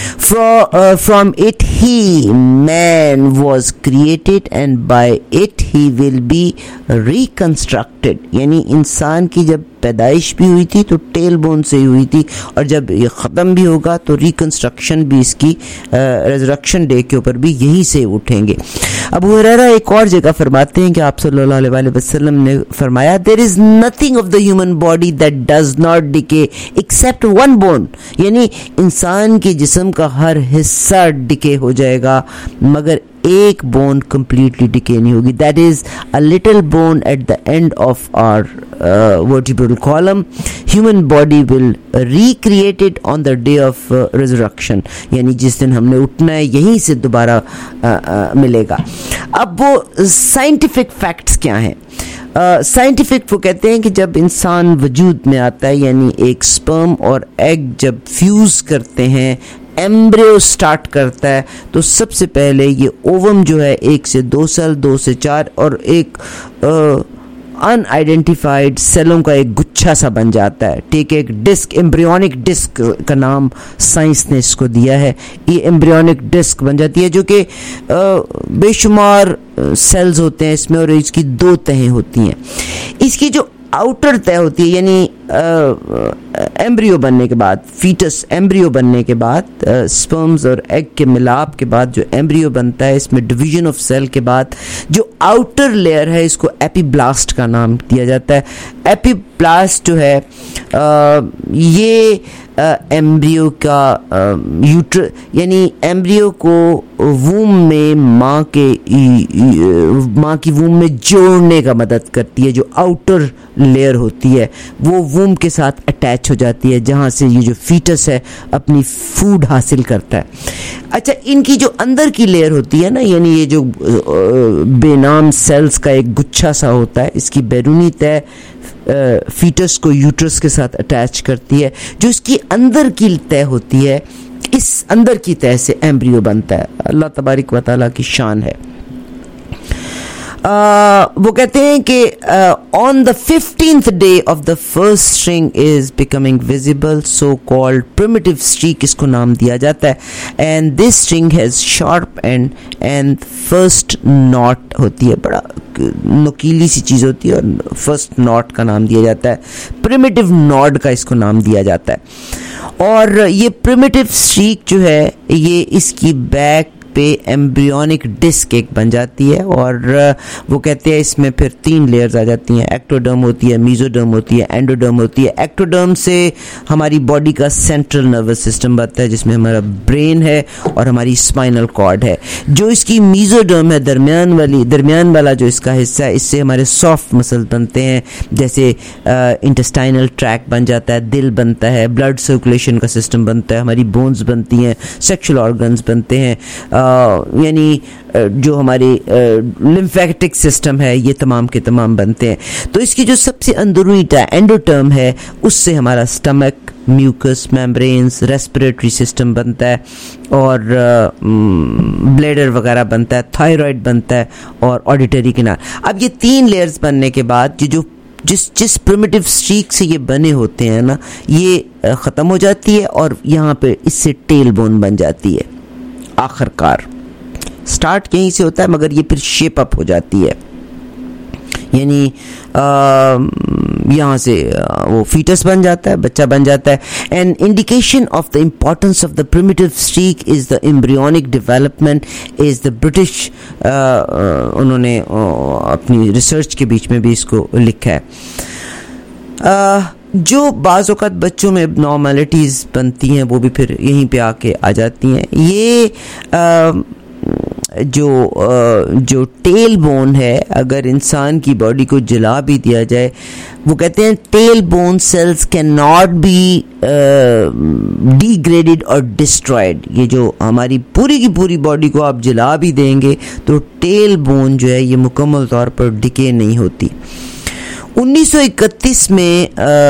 From it he man was created and by it he will be reconstructed. यानी इंसान की जब पैदाइश भी हुई थी तो टेल बोन से ही हुई थी, और जब ये ख़त्म भी होगा तो रिकंस्ट्रक्शन भी इसकी रेजरेक्शन डे के ऊपर भी यही से उठेंगे। अबू हुरैरा एक और जगह फरमाते हैं कि आप सल्लल्लाहु अलैहि वसल्लम ने फरमाया, there is nothing of the human body that does not decay except one bone. यानी इंसान के जिस्म का हर हिस्सा डिके हो जाएगा, मगर एक बोन कंप्लीटली डिके नहीं होगी। That is a little bone at the end of our vertebral column. Human body will recreated on the day of resurrection, यानी जिस दिन हमने उठना है यहीं से दोबारा uh, uh, मिलेगा। अब वो साइंटिफिक फैक्ट्स क्या हैं? साइंटिफिक uh, वो कहते हैं कि जब इंसान वजूद में आता है, यानी एक स्पर्म और एग जब फ्यूज़ करते हैं, एम्ब्रियो स्टार्ट करता है, तो सबसे पहले ये ओवम जो है एक से दो सेल, दो से चार, और एक अनआइडेंटिफाइड सेलों का एक गुच्छा सा बन जाता है। ठीक है, एक डिस्क, एम्ब्रियोनिक डिस्क का नाम साइंस ने इसको दिया है। ये एम्ब्रियोनिक डिस्क बन जाती है जो कि बेशुमार सेल्स होते हैं इसमें, और इसकी दो तहें होती हैं। इसकी जो आउटर तय होती है, यानी एम्ब्रियो बनने के बाद, फीटस एम्ब्रियो बनने के बाद, स्पर्म्स और एग के मिलाप के बाद जो एम्ब्रियो बनता है, इसमें डिवीजन ऑफ सेल के बाद जो आउटर लेयर है, इसको एपीब्लास्ट का नाम दिया जाता है। एपीब्लास्ट जो है आ, ये एम्ब्रियो का यूट्र यानी एम्ब्रियो को वूम में माँ के माँ की वूम में जोड़ने का मदद करती है। जो आउटर लेयर होती है वो वूम के साथ अटैच हो जाती है, जहाँ से ये जो फीटस है अपनी फूड हासिल करता है। अच्छा, इनकी जो अंदर की लेयर होती है ना, यानी ये जो बेनाम सेल्स का एक गुच्छा सा होता है, इसकी बैरूनी तय फीटस को यूट्रस के साथ अटैच करती है। जो इसकी अंदर की तय होती है, इस अंदर की तह से एम्ब्रियो बनता है। अल्लाह तबारिक व तआला की शान है। Uh, वो कहते हैं कि on the fifteenth day of the first string is becoming visible, so called primitive streak इसको नाम दिया जाता है। And this string has sharp and and first knot होती है, बड़ा नुकीली सी चीज़ होती है और फर्स्ट नॉट का नाम दिया जाता है। प्रिमिटिव नॉड का इसको नाम दिया जाता है। और ये प्रिमिटिव स्ट्रीक जो है ये इसकी बैक पे एम्ब्रियोनिक डिस्क एक बन जाती है और वो कहते हैं इसमें फिर तीन लेयर्स आ जाती हैं। एक्टोडर्म होती है, मीजोडर्म होती है, एंडोडर्म होती है। एक्टोडर्म से हमारी बॉडी का सेंट्रल नर्वस सिस्टम बनता है जिसमें हमारा ब्रेन है और हमारी स्पाइनल कॉर्ड है। जो इसकी मीजोडर्म है, दरमियान वाली दरमियान वाला जो इसका हिस्सा है, इससे हमारे सॉफ्ट मसल बनते हैं, जैसे इंटेस्टाइनल ट्रैक बन जाता है, दिल बनता है, ब्लड सर्कुलेशन का सिस्टम बनता है, हमारी बोन्स बनती हैं, सेक्सुअल ऑर्गन्स बनते हैं, यानी जो हमारे लिम्फेटिक सिस्टम है, ये तमाम के तमाम बनते हैं। तो इसकी जो सबसे अंदरूनी एंडोटर्म है उससे हमारा stomach, mucous membranes, respiratory system बनता है और ब्लैडर वगैरह बनता है, थायराइड बनता है और ऑडिटरी कैनाल। अब ये तीन लेयर्स बनने के बाद ये जो जिस जिस प्रिमिटिव स्ट्रीक से ये बने होते हैं ना, ये ख़त्म हो जाती है और यहाँ पे इससे टेल बोन बन जाती है। आखिरकार स्टार्ट यहीं से होता है मगर ये फिर शेप अप हो जाती है, यानी यहाँ से आ, वो फीटस बन जाता है, बच्चा बन जाता है। An indication of the importance of the primitive streak is the embryonic development is the British, उन्होंने आ, अपनी रिसर्च के बीच में भी इसको लिखा है। आ, जो बाज़ औक़ात बच्चों में एबनॉर्मैलिटीज़ बनती हैं वो भी फिर यहीं पे आके आ जाती हैं। ये आ, जो आ, जो टेल बोन है, अगर इंसान की बॉडी को जला भी दिया जाए, वो कहते हैं tail bone cells can not be degraded और डिस्ट्रॉयड। ये जो हमारी पूरी की पूरी बॉडी को आप जला भी देंगे तो टेल बोन जो है ये मुकम्मल तौर पर डिके नहीं होती। उन्नीस सौ इकतीस में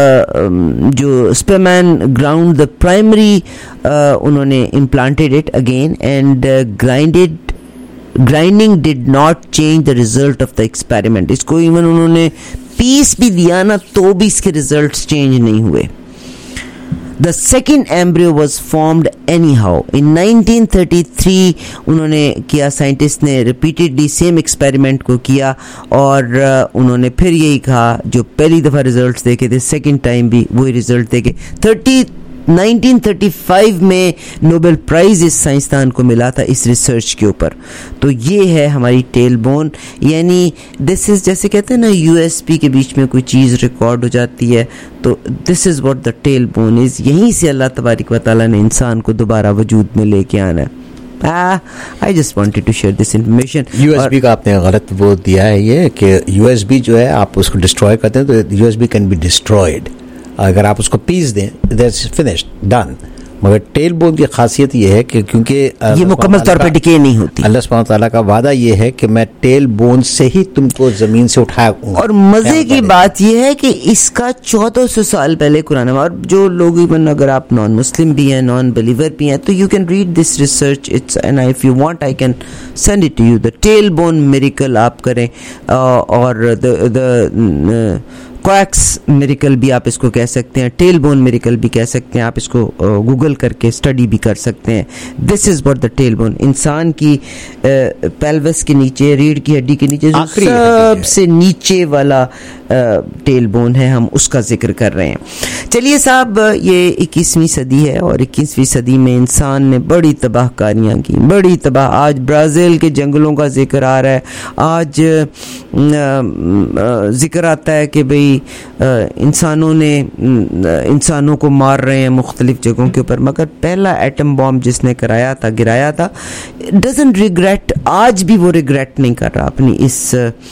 जो स्पेमैन ग्राउंड द प्राइमरी, उन्होंने implanted it again and grinded grinding did not change the result of the experiment. इसको इवन उन्होंने पीस भी दिया ना तो भी इसके रिजल्ट्स चेंज नहीं हुए। The second embryo was formed anyhow. In nineteen thirty three उन्होंने किया, साइंटिस्ट ने रिपीटेडली सेम एक्सपेरिमेंट को किया और उन्होंने फिर यही कहा, जो पहली दफ़ा रिजल्ट्स देखे थे सेकंड टाइम भी वही रिजल्ट देखे। थर्टी नाइनटीन थर्टी फाइव में नोबेल प्राइज़ इस साइंसदान को मिला था इस रिसर्च के ऊपर। तो ये है हमारी टेल बोन, यानी दिस इज़, जैसे कहते हैं ना यूएसबी के बीच में कोई चीज़ रिकॉर्ड हो जाती है, तो this is what the tail bone is. यहीं से अल्लाह तबारिक व तआला ने इंसान को दोबारा वजूद में लेके आना है। I just wanted to share this information. USB का आपने गलत वो दिया है ये कि यूएसबी जो है आप उसको डिस्ट्रॉय करते हैं तो यूएसबी कैन बी डिस्ट्रॉयड। अगर आप उसको पीस दें दैट्स फिनिश्ड डन। मगर टेल बोन की खासियत ये है कि क्योंकि ये मुकम्मल तौर पर डिके नहीं होती। अल्लाह सुब्हानहू तआला का वादा ये है कि मैं टेल बोन से ही तुमको जमीन से उठाऊंगा। और मजे की बात ये है कि इसका चौदह सौ साल पहले कुरान में, और जो लोग इवन अगर आप नॉन मुस्लिम भी हैं, नॉन बिलीवर भी हैं, तो you can read this research it's and if you want I can send it to you. The tail bone miracle आप करें और द द क्वैक्स मिरेकल भी आप इसको कह सकते हैं, टेल बोन मिरेकल भी कह सकते हैं, आप इसको गूगल करके स्टडी भी कर सकते हैं। This is what the tail bone, इंसान की पेल्विस के नीचे, रीढ़ की हड्डी के नीचे जो सबसे नीचे वाला टेल बोन है, हम उसका जिक्र कर रहे हैं। चलिए साहब, ये इक्कीसवीं सदी है और इक्कीसवीं सदी में इंसान ने बड़ी तबाहकारियाँ की, बड़ी तबाह। आज ब्राज़ील के जंगलों का जिक्र आ रहा है, आज जिक्र आता है कि भाई इंसानों ने इंसानों को मार रहे हैं मुख्तलिफ जगहों के ऊपर, मगर पहला एटम बॉम्ब जिसने कराया था, गिराया था, डजंट रिग्रेट, आज भी वो रिग्रेट नहीं कर रहा अपनी इस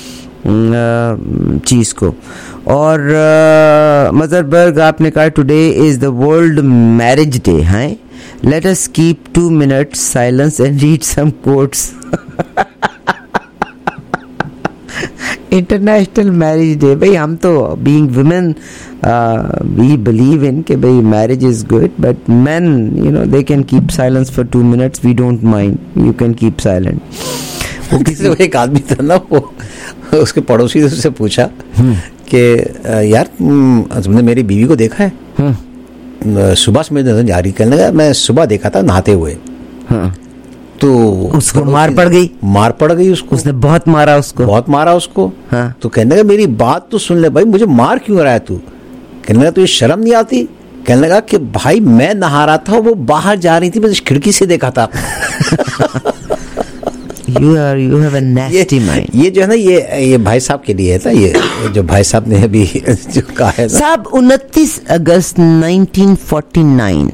चीज़ को। और मजरबर्ग आपने कहा today is the world marriage day, हैं, let us keep two minutes silence and read some quotes international marriage day, भाई हम तो being women we believe in कि भाई marriage is good, but men you know they can keep silence for two minutes, we don't mind, you can keep silent. वो किसी एक आदमी था ना, वो उसके पड़ोसी ने उससे पूछा कि यार तुमने मेरी बीवी को देखा है? सुबह से मेरी नजर जा रही. कहने लगा मैं सुबह देखा था नहाते हुए. हाँ. तो उसको मार पड़ गई. मार पड़ गई उसको. उसने बहुत मारा उसको. बहुत मारा उसको. हाँ. तो कहने लगा मेरी बात तो सुन ले भाई, मुझे मार क्यों रहा है तू? कहने लगा तुझे शर्म नहीं आती? कहने लगा कि भाई मैं नहा रहा था, वो बाहर जा रही थी, मैं खिड़की से देखा था. You are, you have a nasty mind. ये जो है ना, ये ये भाई साहब के लिए था, ये जो भाई साहब ने अभी जो कहा है साहब. उनतीस अगस्त nineteen forty nine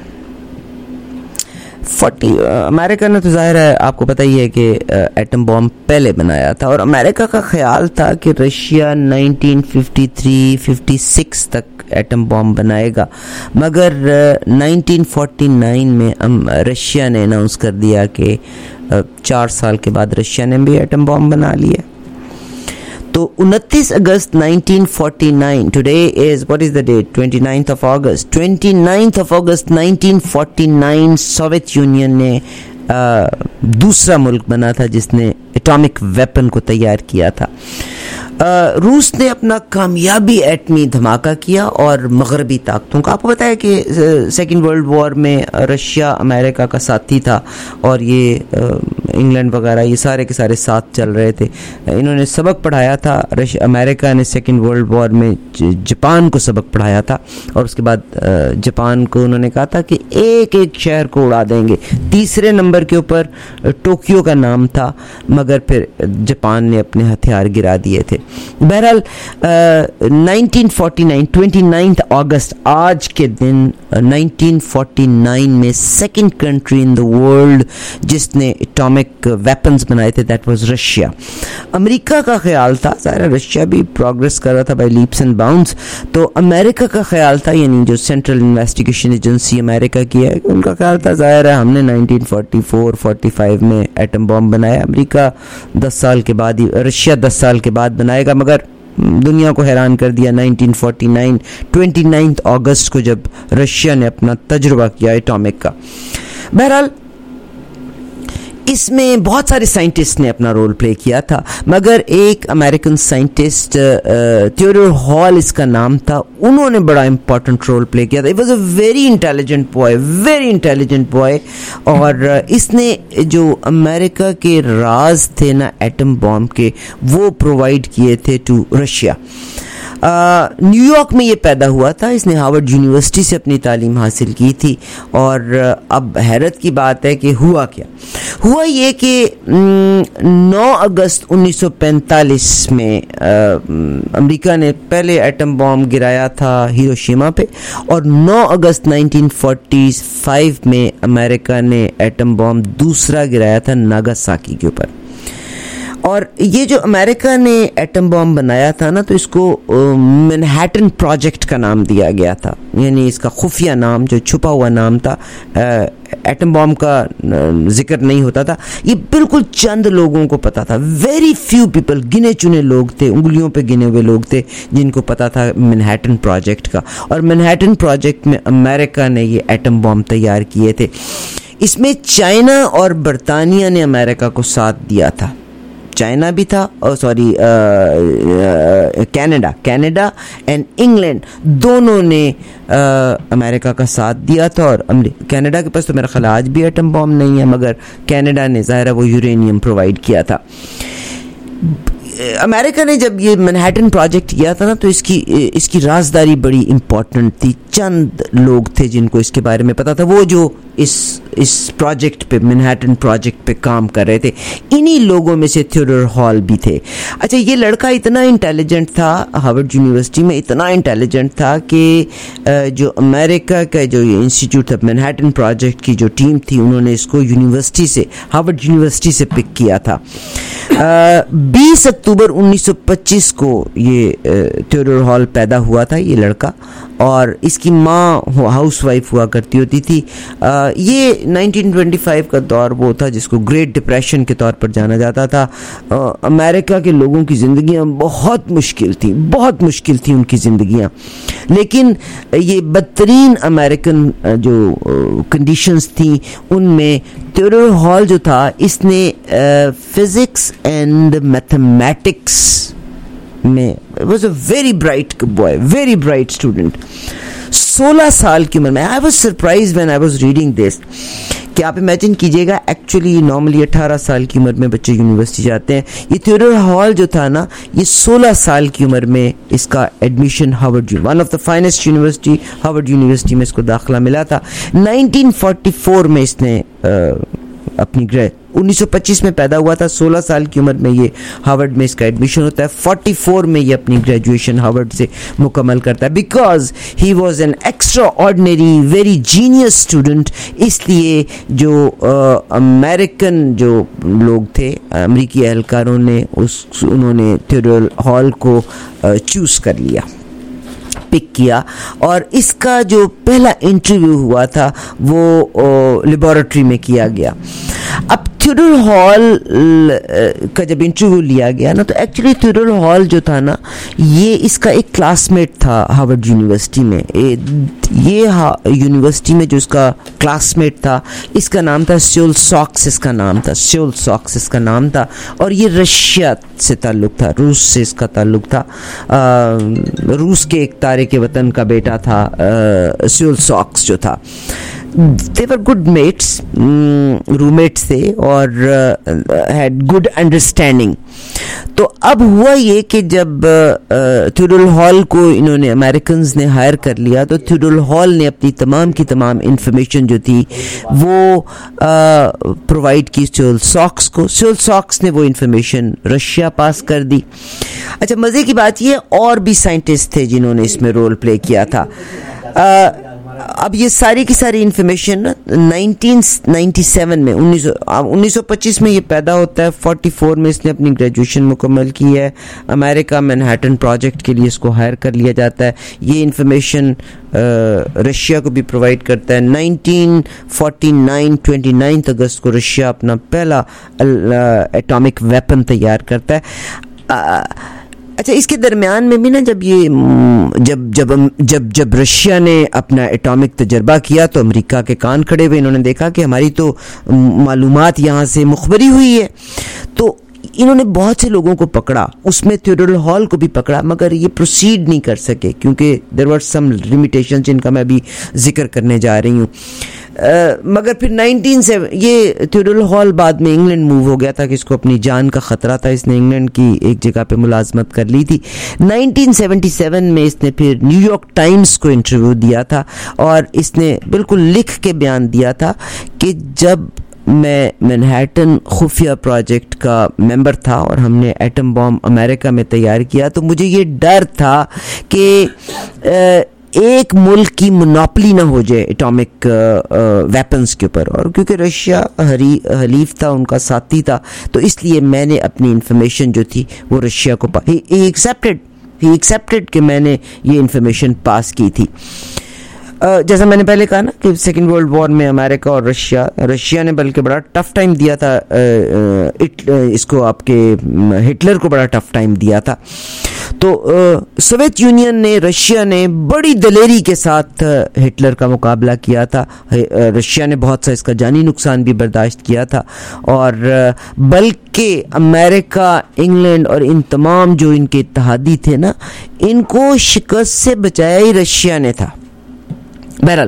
forty America ने तो जाहिर है आपको पता ही है कि एटम बॉम्ब पहले बनाया था, और अमेरिका का ख्याल था कि Russia nineteen fifty three fifty six तक एटम बॉम्ब बनाएगा, मगर नाइनटीन फोर्टी नाइन में रशिया ने अनाउंस कर दिया कि चार साल के बाद रशिया ने भी एटम बॉम्ब बना लिया. तो उनतीस अगस्त nineteen forty nine, today is what is the date, twenty ninth of August, twenty ninth of August nineteen forty nine Soviet Union ने आ, दूसरा मुल्क बना था जिसने एटॉमिक वेपन को तैयार किया था. आ, रूस ने अपना कामयाबी एटमी धमाका किया और मगरबी ताकतों का, आपको पता है कि सेकेंड वर्ल्ड वॉर में रशिया अमेरिका का साथी था और ये इंग्लैंड वगैरह ये सारे के सारे साथ चल रहे थे. इन्होंने सबक पढ़ाया था, अमेरिका ने सेकेंड वर्ल्ड वॉर में जापान को सबक पढ़ाया था, और उसके बाद जापान को उन्होंने कहा था कि एक एक शहर को उड़ा देंगे. तीसरे नंबर के ऊपर टोक्यो का नाम था, मगर फिर जापान ने अपने हथियार गिरा दिए थे. बहरहाल nineteen forty nine twenty ninth August आज के दिन नाइनटीन फोर्टी नाइन में second country in the world जिसने एटॉमिक वेपन्स बनाए थे, दैट वाज रशिया. अमेरिका का ख्याल था, सारा रशिया भी प्रोग्रेस कर रहा था बाय लीप्स एंड बाउंड्स, तो अमेरिका का ख्याल था, यानी जो सेंट्रल इन्वेस्टिगेशन एजेंसी अमेरिका की है, उनका ख्याल था जाहिर है हमने nineteen forty four forty five में एटम बॉम्ब बनाया, अमेरिका दस साल के बाद ही, रशिया दस साल के बाद बनाएगा. मगर दुनिया को हैरान कर दिया nineteen forty nine twenty ninth August को जब रशिया ने अपना तजुर्बा किया एटॉमिक का. बहरहाल इसमें बहुत सारे साइंटिस्ट ने अपना रोल प्ले किया था, मगर एक अमेरिकन साइंटिस्ट थियोडोर हॉल इसका नाम था, उन्होंने बड़ा इंपॉर्टेंट रोल प्ले किया था. It was a very intelligent boy, very intelligent boy, और इसने जो अमेरिका के राज थे ना एटम बॉम्ब के, वो प्रोवाइड किए थे टू रशिया. न्यूयॉर्क में ये पैदा हुआ था, इसने हार्वर्ड यूनिवर्सिटी से अपनी तालीम हासिल की थी. और अब हैरत की बात है कि हुआ क्या हुआ ये कि नौ अगस्त उन्नीस सौ पैंतालीस में अमेरिका ने पहले एटम बॉम्ब गिराया था हिरोशिमा पे, और नौ अगस्त नाइनटीन फोर्टी फाइव में अमेरिका ने एटम बॉम्ब दूसरा गिराया था नागासाकी के ऊपर. और ये जो अमेरिका ने एटम बॉम्ब बनाया था ना, तो इसको मैनहट्टन प्रोजेक्ट का नाम दिया गया था, यानी इसका खुफिया नाम, जो छुपा हुआ नाम था. एटम बॉम्ब का जिक्र नहीं होता था, ये बिल्कुल चंद लोगों को पता था, वेरी फ्यू पीपल, गिने चुने लोग थे, उंगलियों पे गिने हुए लोग थे जिनको पता था मैनहट्टन प्रोजेक्ट का. और मैनहट्टन प्रोजेक्ट में अमेरिका ने ये एटम बॉम्ब तैयार किए थे. इसमें चाइना और बरतानिया ने अमेरिका को साथ दिया था. चाइना भी था, और sorry Canada Canada and England दोनों ने आ, अमेरिका का साथ दिया था. और कनाडा के पास तो मेरा ख्याल आज भी एटम बॉम्ब नहीं है, मगर कनाडा ने ज़ाहिर है वो यूरेनियम प्रोवाइड किया था. अमेरिका ने जब ये मैनहट्टन प्रोजेक्ट किया था ना, तो इसकी इसकी राजदारी बड़ी इम्पोर्टेंट थी. चंद लोग थे जिनको इसके बारे में पता था, वो जो इस इस प्रोजेक्ट पे, मैनहट्टन प्रोजेक्ट पे काम कर रहे थे. इन्हीं लोगों में से थियोडोर हॉल भी थे. अच्छा, ये लड़का इतना इंटेलिजेंट था, हार्वर्ड यूनिवर्सिटी में इतना इंटेलिजेंट था कि जो अमेरिका का जो ये इंस्टीट्यूट था, मैनहट्टन प्रोजेक्ट की जो टीम थी, उन्होंने इसको यूनिवर्सिटी से, हार्वर्ड यूनिवर्सिटी से पिक किया था. बीस अक्टूबर उन्नीस सौ पच्चीस को ये थियोडोर हॉल पैदा हुआ था, ये लड़का, और इसकी माँ हाउसवाइफ हुआ करती होती थी। आ, ये नाइनटीन ट्वेंटी फाइव का दौर वो था जिसको ग्रेट डिप्रेशन के तौर पर जाना जाता था। आ, अमेरिका के लोगों की ज़िंदगियाँ बहुत मुश्किल थी, बहुत मुश्किल थी उनकी ज़िंदगियाँ, लेकिन ये बदतरीन अमेरिकन जो कंडीशंस थी उनमें थियोडोर हॉल जो था इसने फिज़िक्स एंड मैथमेटिक्स में was a very bright boy, very bright student. सोलह साल की उम्र में, I was surprised when I was reading this, कि आप इमेजिन कीजिएगा, एक्चुअली नॉर्मली अठारह साल की उम्र में बच्चे यूनिवर्सिटी जाते हैं। ये थियोडोर हॉल जो था ना, ये सोलह साल की उम्र में इसका admission Harvard, one of the finest university, Harvard university में इसको दाखिला मिला था। नाइनटीन फोर्टी फोर में इसने uh, अपनी ग्रे उन्नीस सौ पच्चीस में पैदा हुआ था, सोलह साल की उम्र में ये हार्वर्ड में इसका एडमिशन होता है। चौवालीस में ये अपनी ग्रेजुएशन हार्वर्ड से मुकम्मल करता है, because he was an extra ordinary very genius student. इसलिए जो अमेरिकन uh, जो लोग थे, अमेरिकी एहलकारों ने उस उन्होंने थियोडोर हॉल को चूज़ uh, कर लिया, पिक किया, और इसका जो पहला इंटरव्यू हुआ था वो लेबोरेटरी में किया गया। अब थियोडोर हॉल का जब इंटरव्यू लिया गया ना, तो एक्चुअली थियोडोर हॉल जो था ना, ये इसका एक क्लासमेट था हार्वर्ड यूनिवर्सिटी में। ए, ये यूनिवर्सिटी में जो इसका क्लासमेट था, इसका नाम था स्योल सॉक्स, इसका नाम था स्योल सॉक्स इसका नाम था, और ये रशिया से ताल्लुक़ था, रूस से इसका ताल्लुक़ था। आ, रूस के एक तारे के वतन का बेटा था स्योल सॉक्स जो था। They were good mates, roommates थे, और had good understanding। तो अब हुआ ये कि जब थियोडोर हॉल को इन्होंने अमेरिकन्स ने हायर कर लिया, तो थियोडोर हॉल ने अपनी तमाम की तमाम इंफॉर्मेशन जो थी वो प्रोवाइड की स्योल सॉक्स को। स्योल सॉक्स ने वो इंफॉर्मेशन रशिया पास कर दी। अच्छा, मज़े की बात ये, और भी साइंटिस्ट थे जिन्होंने इसमें रोल प्ले किया था। आ, अब ये सारी की सारी इंफॉर्मेशन ना नाइनटीन नाइंटी सेवन में, उन्नीस सौ पच्चीस में ये पैदा होता है, चौवालीस में इसने अपनी ग्रेजुएशन मुकम्मल की है। अमेरिका मैनहट्टन प्रोजेक्ट के लिए इसको हायर कर लिया जाता है। ये इंफॉर्मेशन रशिया को भी प्रोवाइड करता है। नाइनटीन फोर्टी नाइन उनतीस अगस्त को रशिया अपना पहला एटॉमिक वेपन तैयार करता है। आ, अच्छा, इसके दरमियान में भी ना, जब ये जब जब जब जब रशिया ने अपना एटॉमिक तजर्बा किया तो अमेरिका के कान खड़े हुए। इन्होंने देखा कि हमारी तो मालूमात यहाँ से मुखबरी हुई है, तो इन्होंने बहुत से लोगों को पकड़ा, उसमें थियोडोर हॉल को भी पकड़ा, मगर ये प्रोसीड नहीं कर सके क्योंकि देयर वर सम लिमिटेशंस जिनका मैं अभी जिक्र करने जा रही हूँ। Uh, मगर फिर नाइनटीन से ये थियोडोर हॉल बाद में इंग्लैंड मूव हो गया था कि इसको अपनी जान का ख़तरा था। इसने इंग्लैंड की एक जगह पे मुलाजमत कर ली थी। नाइनटीन सेवेंटी सेवन में इसने फिर न्यूयॉर्क टाइम्स को इंटरव्यू दिया था, और इसने बिल्कुल लिख के बयान दिया था कि जब मैं मैनहट्टन खुफिया प्रोजेक्ट का मेंबर था और हमने एटम बॉम्ब अमेरिका में तैयार किया, तो मुझे ये डर था कि uh, एक मुल्क की मोनोपोली ना हो जाए एटॉमिक वेपन्स के ऊपर, और क्योंकि रशिया हरी हलीफ था, उनका साथी था, तो इसलिए मैंने अपनी इंफॉर्मेशन जो थी वो रशिया को ही एक्सेप्टेड ही एक्सेप्टेड कि मैंने ये इंफॉर्मेशन पास की थी। Uh, जैसा मैंने पहले कहा ना कि सेकेंड वर्ल्ड वॉर में अमेरिका और रशिया रशिया ने बल्कि बड़ा टफ टाइम दिया था, uh, uh, इट, uh, इसको आपके हिटलर को बड़ा टफ टाइम दिया था। तो सोवियत यूनियन ने, रशिया ने बड़ी दलेरी के साथ हिटलर का मुकाबला किया था। रशिया ने बहुत सा इसका जानी नुकसान भी बर्दाश्त किया था, और बल्कि अमेरिका, इंग्लैंड और इन तमाम जो इनके इत्तेहादी थे ना, इनको शिकस्त से बचाया ही रशिया ने था। बहरहाल,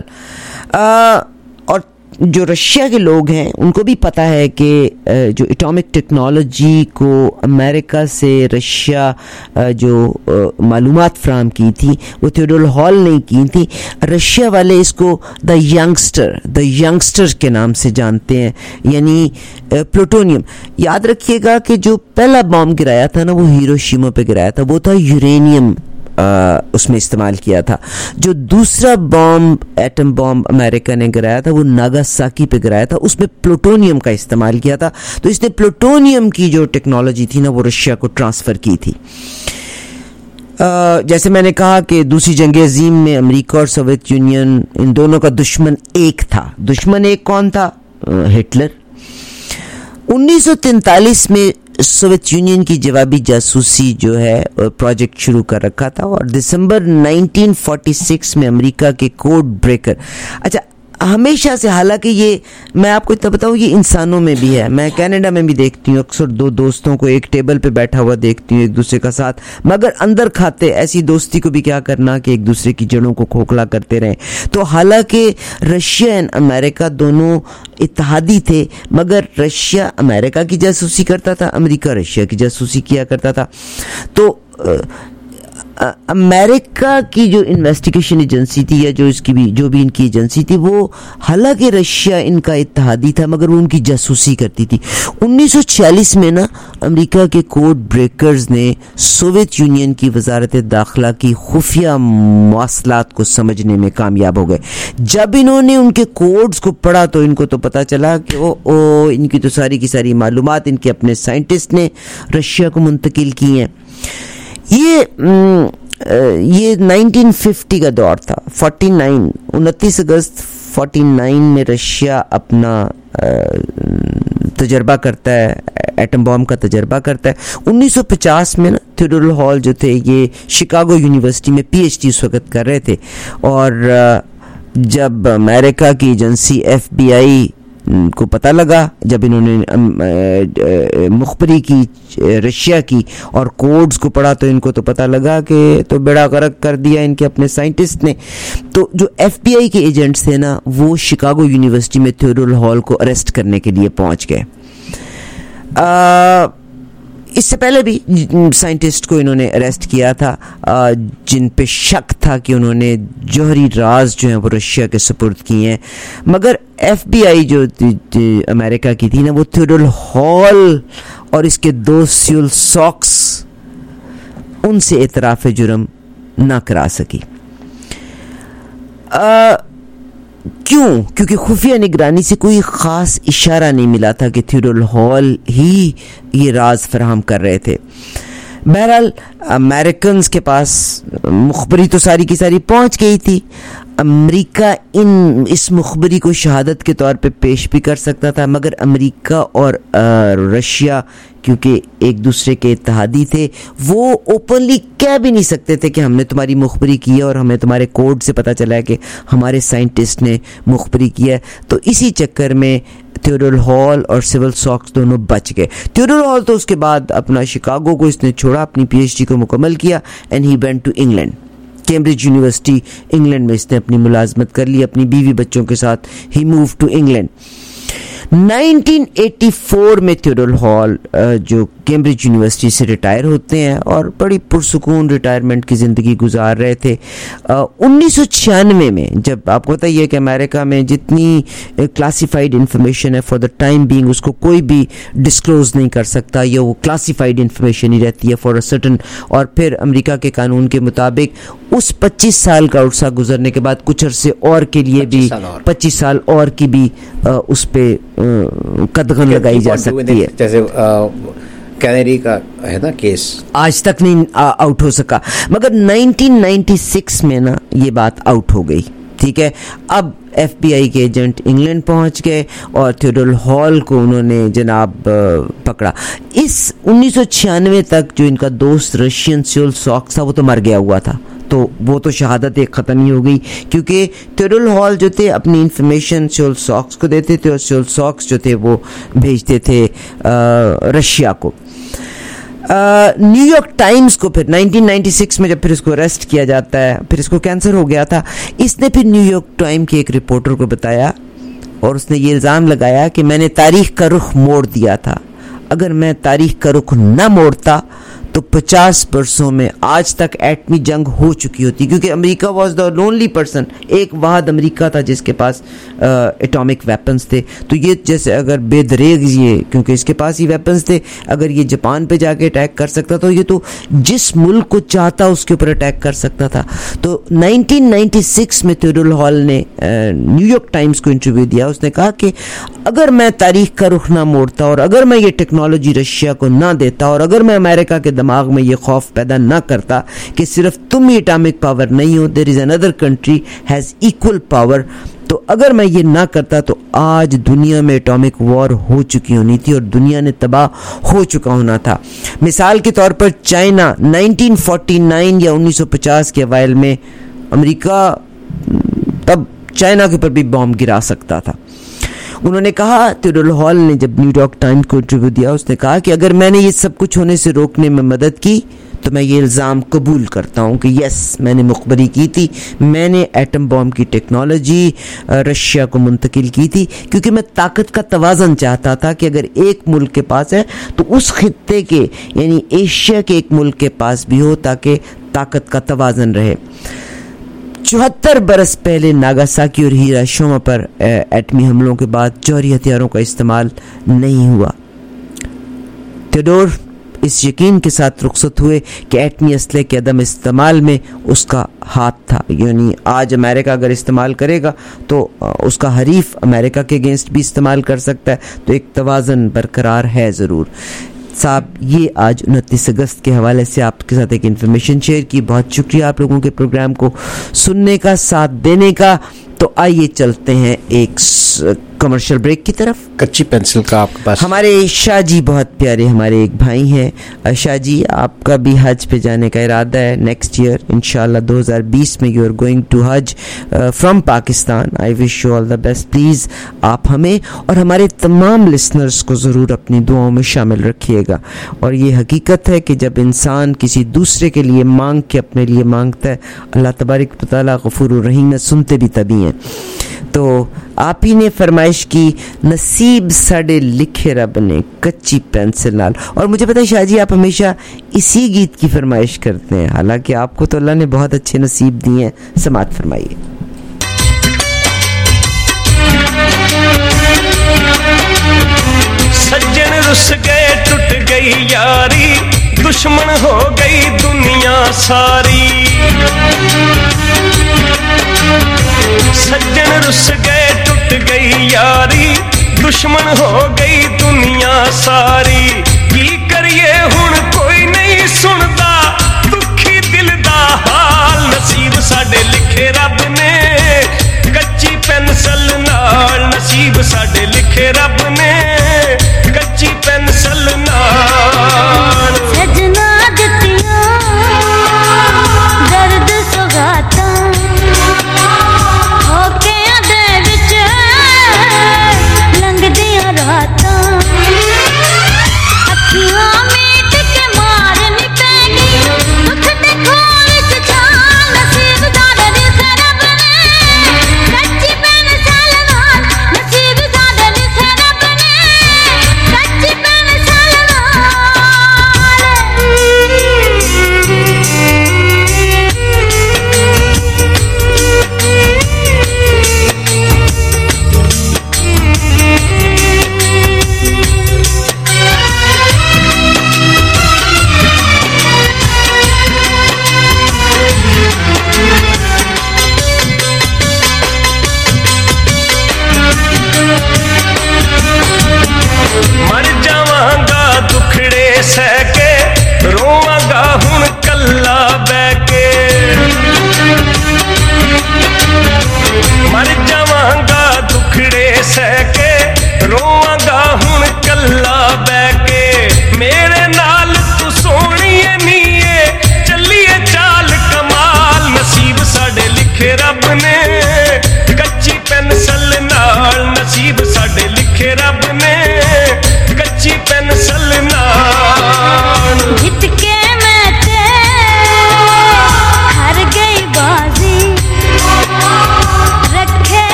और जो रशिया के लोग हैं उनको भी पता है कि जो एटॉमिक टेक्नोलॉजी को अमेरिका से रशिया जो मालूमात फ्राहम की थी वो थियोडोर हॉल ने की थी। रशिया वाले इसको द यंगस्टर द यंगस्टर के नाम से जानते हैं, यानी प्लूटोनियम। याद रखिएगा कि जो पहला बॉम्ब गिराया था ना, वो हिरोशिमा पे गिराया था, वो था यूरेनियम आ, उसमें इस्तेमाल किया था। जो दूसरा बॉम्ब, एटम बॉम्ब अमेरिका ने गिराया था, वो नागासाकी पे गिराया था, उसमें प्लूटोनियम का इस्तेमाल किया था। तो इसने प्लूटोनियम की जो टेक्नोलॉजी थी ना, वो रशिया को ट्रांसफ़र की थी। Uh, जैसे मैंने कहा कि दूसरी जंग अजीम में अमेरिका और सोवियत यूनियन, इन दोनों का दुश्मन एक था। दुश्मन एक कौन था? uh, Hitler. उन्नीस सौ तैंतालीस में सोवियत यूनियन की जवाबी जासूसी जो है प्रोजेक्ट शुरू कर रखा था, और दिसंबर उन्नीस सौ छियालीस में अमेरिका के कोड ब्रेकर, अच्छा हमेशा से, हालांकि ये मैं आपको इतना बताऊँ, ये इंसानों में भी है। मैं कनाडा में भी देखती हूँ, अक्सर दो दोस्तों को एक टेबल पे बैठा हुआ देखती हूँ एक दूसरे का साथ, मगर अंदर खाते ऐसी दोस्ती को भी क्या करना कि एक दूसरे की जड़ों को खोखला करते रहें। तो हालांकि रशिया एंड अमेरिका दोनों इत्तेहादी थे, मगर रशिया अमेरिका की जासूसी करता था, अमेरिका रशिया की जासूसी किया करता था। तो अमेरिका की जो इन्वेस्टिगेशन एजेंसी थी, या जो इसकी भी जो भी इनकी एजेंसी थी, वो हालांकि रशिया इनका इत्तेहादी था, मगर वो उनकी जासूसी करती थी। उन्नीस सौ छियालीस में ना अमेरिका के कोड ब्रेकर्स ने सोवियत यूनियन की वजारत दाखिला की खुफिया मवासलात को समझने में कामयाब हो गए। जब इन्होंने उनके कोड्स को पढ़ा तो इनको तो पता चला कि ओ ओ इनकी तो सारी की सारी मालूमात इनके अपने साइंटिस्ट ने रशिया को मुंतकिल की हैं। ये ये उन्नीस सौ पचास का दौर था। उनचास उनतीस अगस्त उनचास में रशिया अपना तजर्बा करता है, एटम बॉम्ब का तजर्बा करता है। उन्नीस सौ पचास में ना थियोडोर हॉल जो थे, ये शिकागो यूनिवर्सिटी में पीएचडी उस वक्त कर रहे थे, और जब अमेरिका की एजेंसी एफबीआई को पता लगा, जब इन्होंने मुखबरी की रशिया की और कोड्स को पढ़ा, तो इनको तो पता लगा कि तो बेड़ा गर्क कर दिया इनके अपने साइंटिस्ट ने। तो जो एफबीआई के एजेंट्स थे ना, वो शिकागो यूनिवर्सिटी में थियोडोर हॉल को अरेस्ट करने के लिए पहुंच गए। इससे पहले भी साइंटिस्ट को इन्होंने अरेस्ट किया था, जिन पे शक था कि उन्होंने जौहरी राज जो है वो रशिया के सुपुर्द किए हैं। मगर एफबीआई जो अमेरिका की थी ना, वो थियोडोर हॉल और इसके दो स्यूल सॉक्स, उनसे एतराफ़ जुर्म ना करा सकी। आ, क्यों? क्योंकि खुफिया निगरानी से कोई ख़ास इशारा नहीं मिला था कि थियोडोर हॉल ही ये राज फराहम कर रहे थे। बहरहाल अमेरिकन के पास मुखबरी तो सारी की सारी पहुंच गई थी। अमेरिका इन इस मुखबरी को शहादत के तौर पे पेश भी कर सकता था, मगर अमेरिका और रशिया क्योंकि एक दूसरे के इत्तेहादी थे, वो ओपनली कह भी नहीं सकते थे कि हमने तुम्हारी मुखबरी की है और हमें तुम्हारे कोड से पता चला है कि हमारे साइंटिस्ट ने मुखबरी की है। तो इसी चक्कर में थियोडोर हॉल और सिविल सॉक्स दोनों बच गए। थियोडोर हॉल तो उसके बाद अपना शिकागो को इसने छोड़ा, अपनी पीएचडी को मुकम्मल किया, and he went to England. Cambridge university England में इसने अपनी मुलाजमत कर ली, अपनी बीवी बच्चों के साथ ही मूव टू इंग्लैंड। उन्नीस सौ चौरासी में थियोडोर हॉल जो कैम्ब्रिज यूनिवर्सिटी से रिटायर होते हैं और बड़ी पुरसुकून रिटायरमेंट की ज़िंदगी गुजार रहे थे। उन्नीस सौ छियानवे में, जब आपको पता ही है कि अमेरिका में जितनी क्लासिफाइड इंफॉर्मेशन है, फॉर द टाइम बीइंग उसको कोई भी डिस्क्लोज नहीं कर सकता, या वो क्लासिफाइड इंफॉर्मेशन ही रहती है फॉर अ सर्टन। और फिर अमेरिका के कानून के मुताबिक उस पच्चीस साल का उर्सा गुजरने के बाद कुछ अरसे और के लिए भी पच्चीस साल और की भी आ, उस पे कदगन लगाई जा सकती है। जैसे कैनेडी का है ना केस, आज तक नहीं आउट हो सका, मगर उन्नीस सौ छियानवे में ना ये बात आउट हो गई। ठीक है, अब एफबीआई के एजेंट इंग्लैंड पहुंच गए और थियोडोर हॉल को उन्होंने जनाब पकड़ा। इस उन्नीस सौ छियानवे तक जो इनका दोस्त रशियन सियोल सॉक्स था, वो तो मर गया हुआ था, तो वो तो शहादत एक ख़त्म ही हो गई, क्योंकि थियोडोर हॉल जो थे अपनी इंफॉर्मेशन सियोल सॉक्स को देते थे और सियोल सॉक्स जो थे वो भेजते थे रशिया को। न्यूयॉर्क टाइम्स को फिर उन्नीस सौ छियानवे में जब फिर इसको अरेस्ट किया जाता है, फिर इसको कैंसर हो गया था, इसने फिर न्यूयॉर्क टाइम के एक रिपोर्टर को बताया और उसने ये इल्ज़ाम लगाया कि मैंने तारीख का रुख मोड़ दिया था। अगर मैं तारीख का रुख न मोड़ता तो पचास वर्षों में आज तक एटमी जंग हो चुकी होती, क्योंकि America was the lonely person, एक वाहद अमेरिका था जिसके पास एटॉमिक वेपन्स थे। तो ये जैसे अगर बेदरेग ये, क्योंकि इसके पास ही वेपन्स थे, अगर ये जापान पे जाके अटैक कर सकता तो ये तो जिस मुल्क को चाहता उसके ऊपर अटैक कर सकता था। तो नाइनटीन नाइंटी सिक्स में थियोडोर हॉल ने न्यूयॉर्क टाइम्स को इंटरव्यू दिया। उसने कहा कि अगर मैं तारीख का रुख ना मोड़ता और अगर मैं ये टेक्नोलॉजी रशिया को ना देता और अगर मैं अमेरिका के दिमाग में ये खौफ पैदा ना करता कि सिर्फ तुम ही एटॉमिक पावर नहीं हो, there is another country has equal power, तो अगर मैं ये ना करता तो आज दुनिया में एटॉमिक वॉर हो चुकी होनी थी और दुनिया ने तबाह हो चुका होना था। मिसाल के तौर पर चाइना नाइनटीन फोर्टी नाइन या उन्नीस सौ पचास के अवाइल में अमेरिका तब चाइना के ऊपर भी बॉम्ब गिरा सकता था। उन्होंने कहा, थियोडोर हॉल ने जब न्यूयॉर्क टाइम्स को इंटरव्यू दिया, उसने कहा कि अगर मैंने ये सब कुछ होने से रोकने में मदद की तो मैं ये इल्ज़ाम कबूल करता हूँ कि यस, मैंने मुखबरी की थी, मैंने एटम बॉम्ब की टेक्नोलॉजी रशिया को मुंतकिल की थी, क्योंकि मैं ताकत का तवाज़न चाहता था कि अगर एक मुल्क के पास है तो उस खित्ते के यानी एशिया के एक मुल्क के पास भी हो, ताकि ताकत का तवाज़न रहे। चौहत्तर बरस पहले नागासाकी और हिरोशिमा पर एटमी हमलों के बाद जौहरी हथियारों का इस्तेमाल नहीं हुआ। थियोडोर इस यकीन के साथ रुखसत हुए कि एटमी असले के अदम इस्तेमाल में उसका हाथ था, यानी आज अमेरिका अगर इस्तेमाल करेगा तो उसका हरीफ अमेरिका के अगेंस्ट भी इस्तेमाल कर सकता है, तो एक तवाज़न बरकरार है ज़रूर। साहब, ये आज उनतीस अगस्त के हवाले से आपके साथ एक इन्फॉर्मेशन शेयर की। बहुत शुक्रिया आप लोगों के प्रोग्राम को सुनने का, साथ देने का। तो आइए चलते हैं एक कमर्शियल ब्रेक की तरफ। कच्ची पेंसिल का आपके पास हमारे शाह जी बहुत प्यारे हमारे एक भाई हैं। शाह जी, आपका भी हज पे जाने का इरादा है नेक्स्ट ईयर इंशाल्लाह दो हज़ार बीस में। यू आर गोइंग टू हज from Pakistan. I wish you all the best. Please आप हमें और हमारे तमाम लिसनर्स को ज़रूर अपनी दुआओं में शामिल रखिएगा। और ये हकीकत है कि जब इंसान किसी दूसरे के लिए मांग के अपने लिए मांगता है, अल्लाह तबारक व तआला गफूर रहीम है, सुनते भी तभी हैं। तो आप ही ने फरमाइश की, नसीब साढ़े लिखे रब ने कच्ची पेंसिल नाल। और मुझे पता है शाह जी, आप हमेशा इसी गीत की फरमाइश करते हैं, हालांकि आपको तो अल्लाह ने बहुत अच्छे नसीब दिए हैं। समात फरमाइए। सज्जन रुस गए, टूट गई यारी, दुश्मन हो गई दुनिया सारी। सज्जन रुस गए, टूट गई यारी, दुश्मन हो गई दुनिया सारी। की करिए हुण कोई नहीं सुनदा, दुखी दिल दा हाल। नसीब साडे लिखे रब ने कच्ची पेंसिल नाल, नसीब साडे लिखे रब ने कच्ची पेंसिल नाल। सजना दित्तियां दर्द सुगाता, होकियां दे विच लंघदियां रातां, अखियां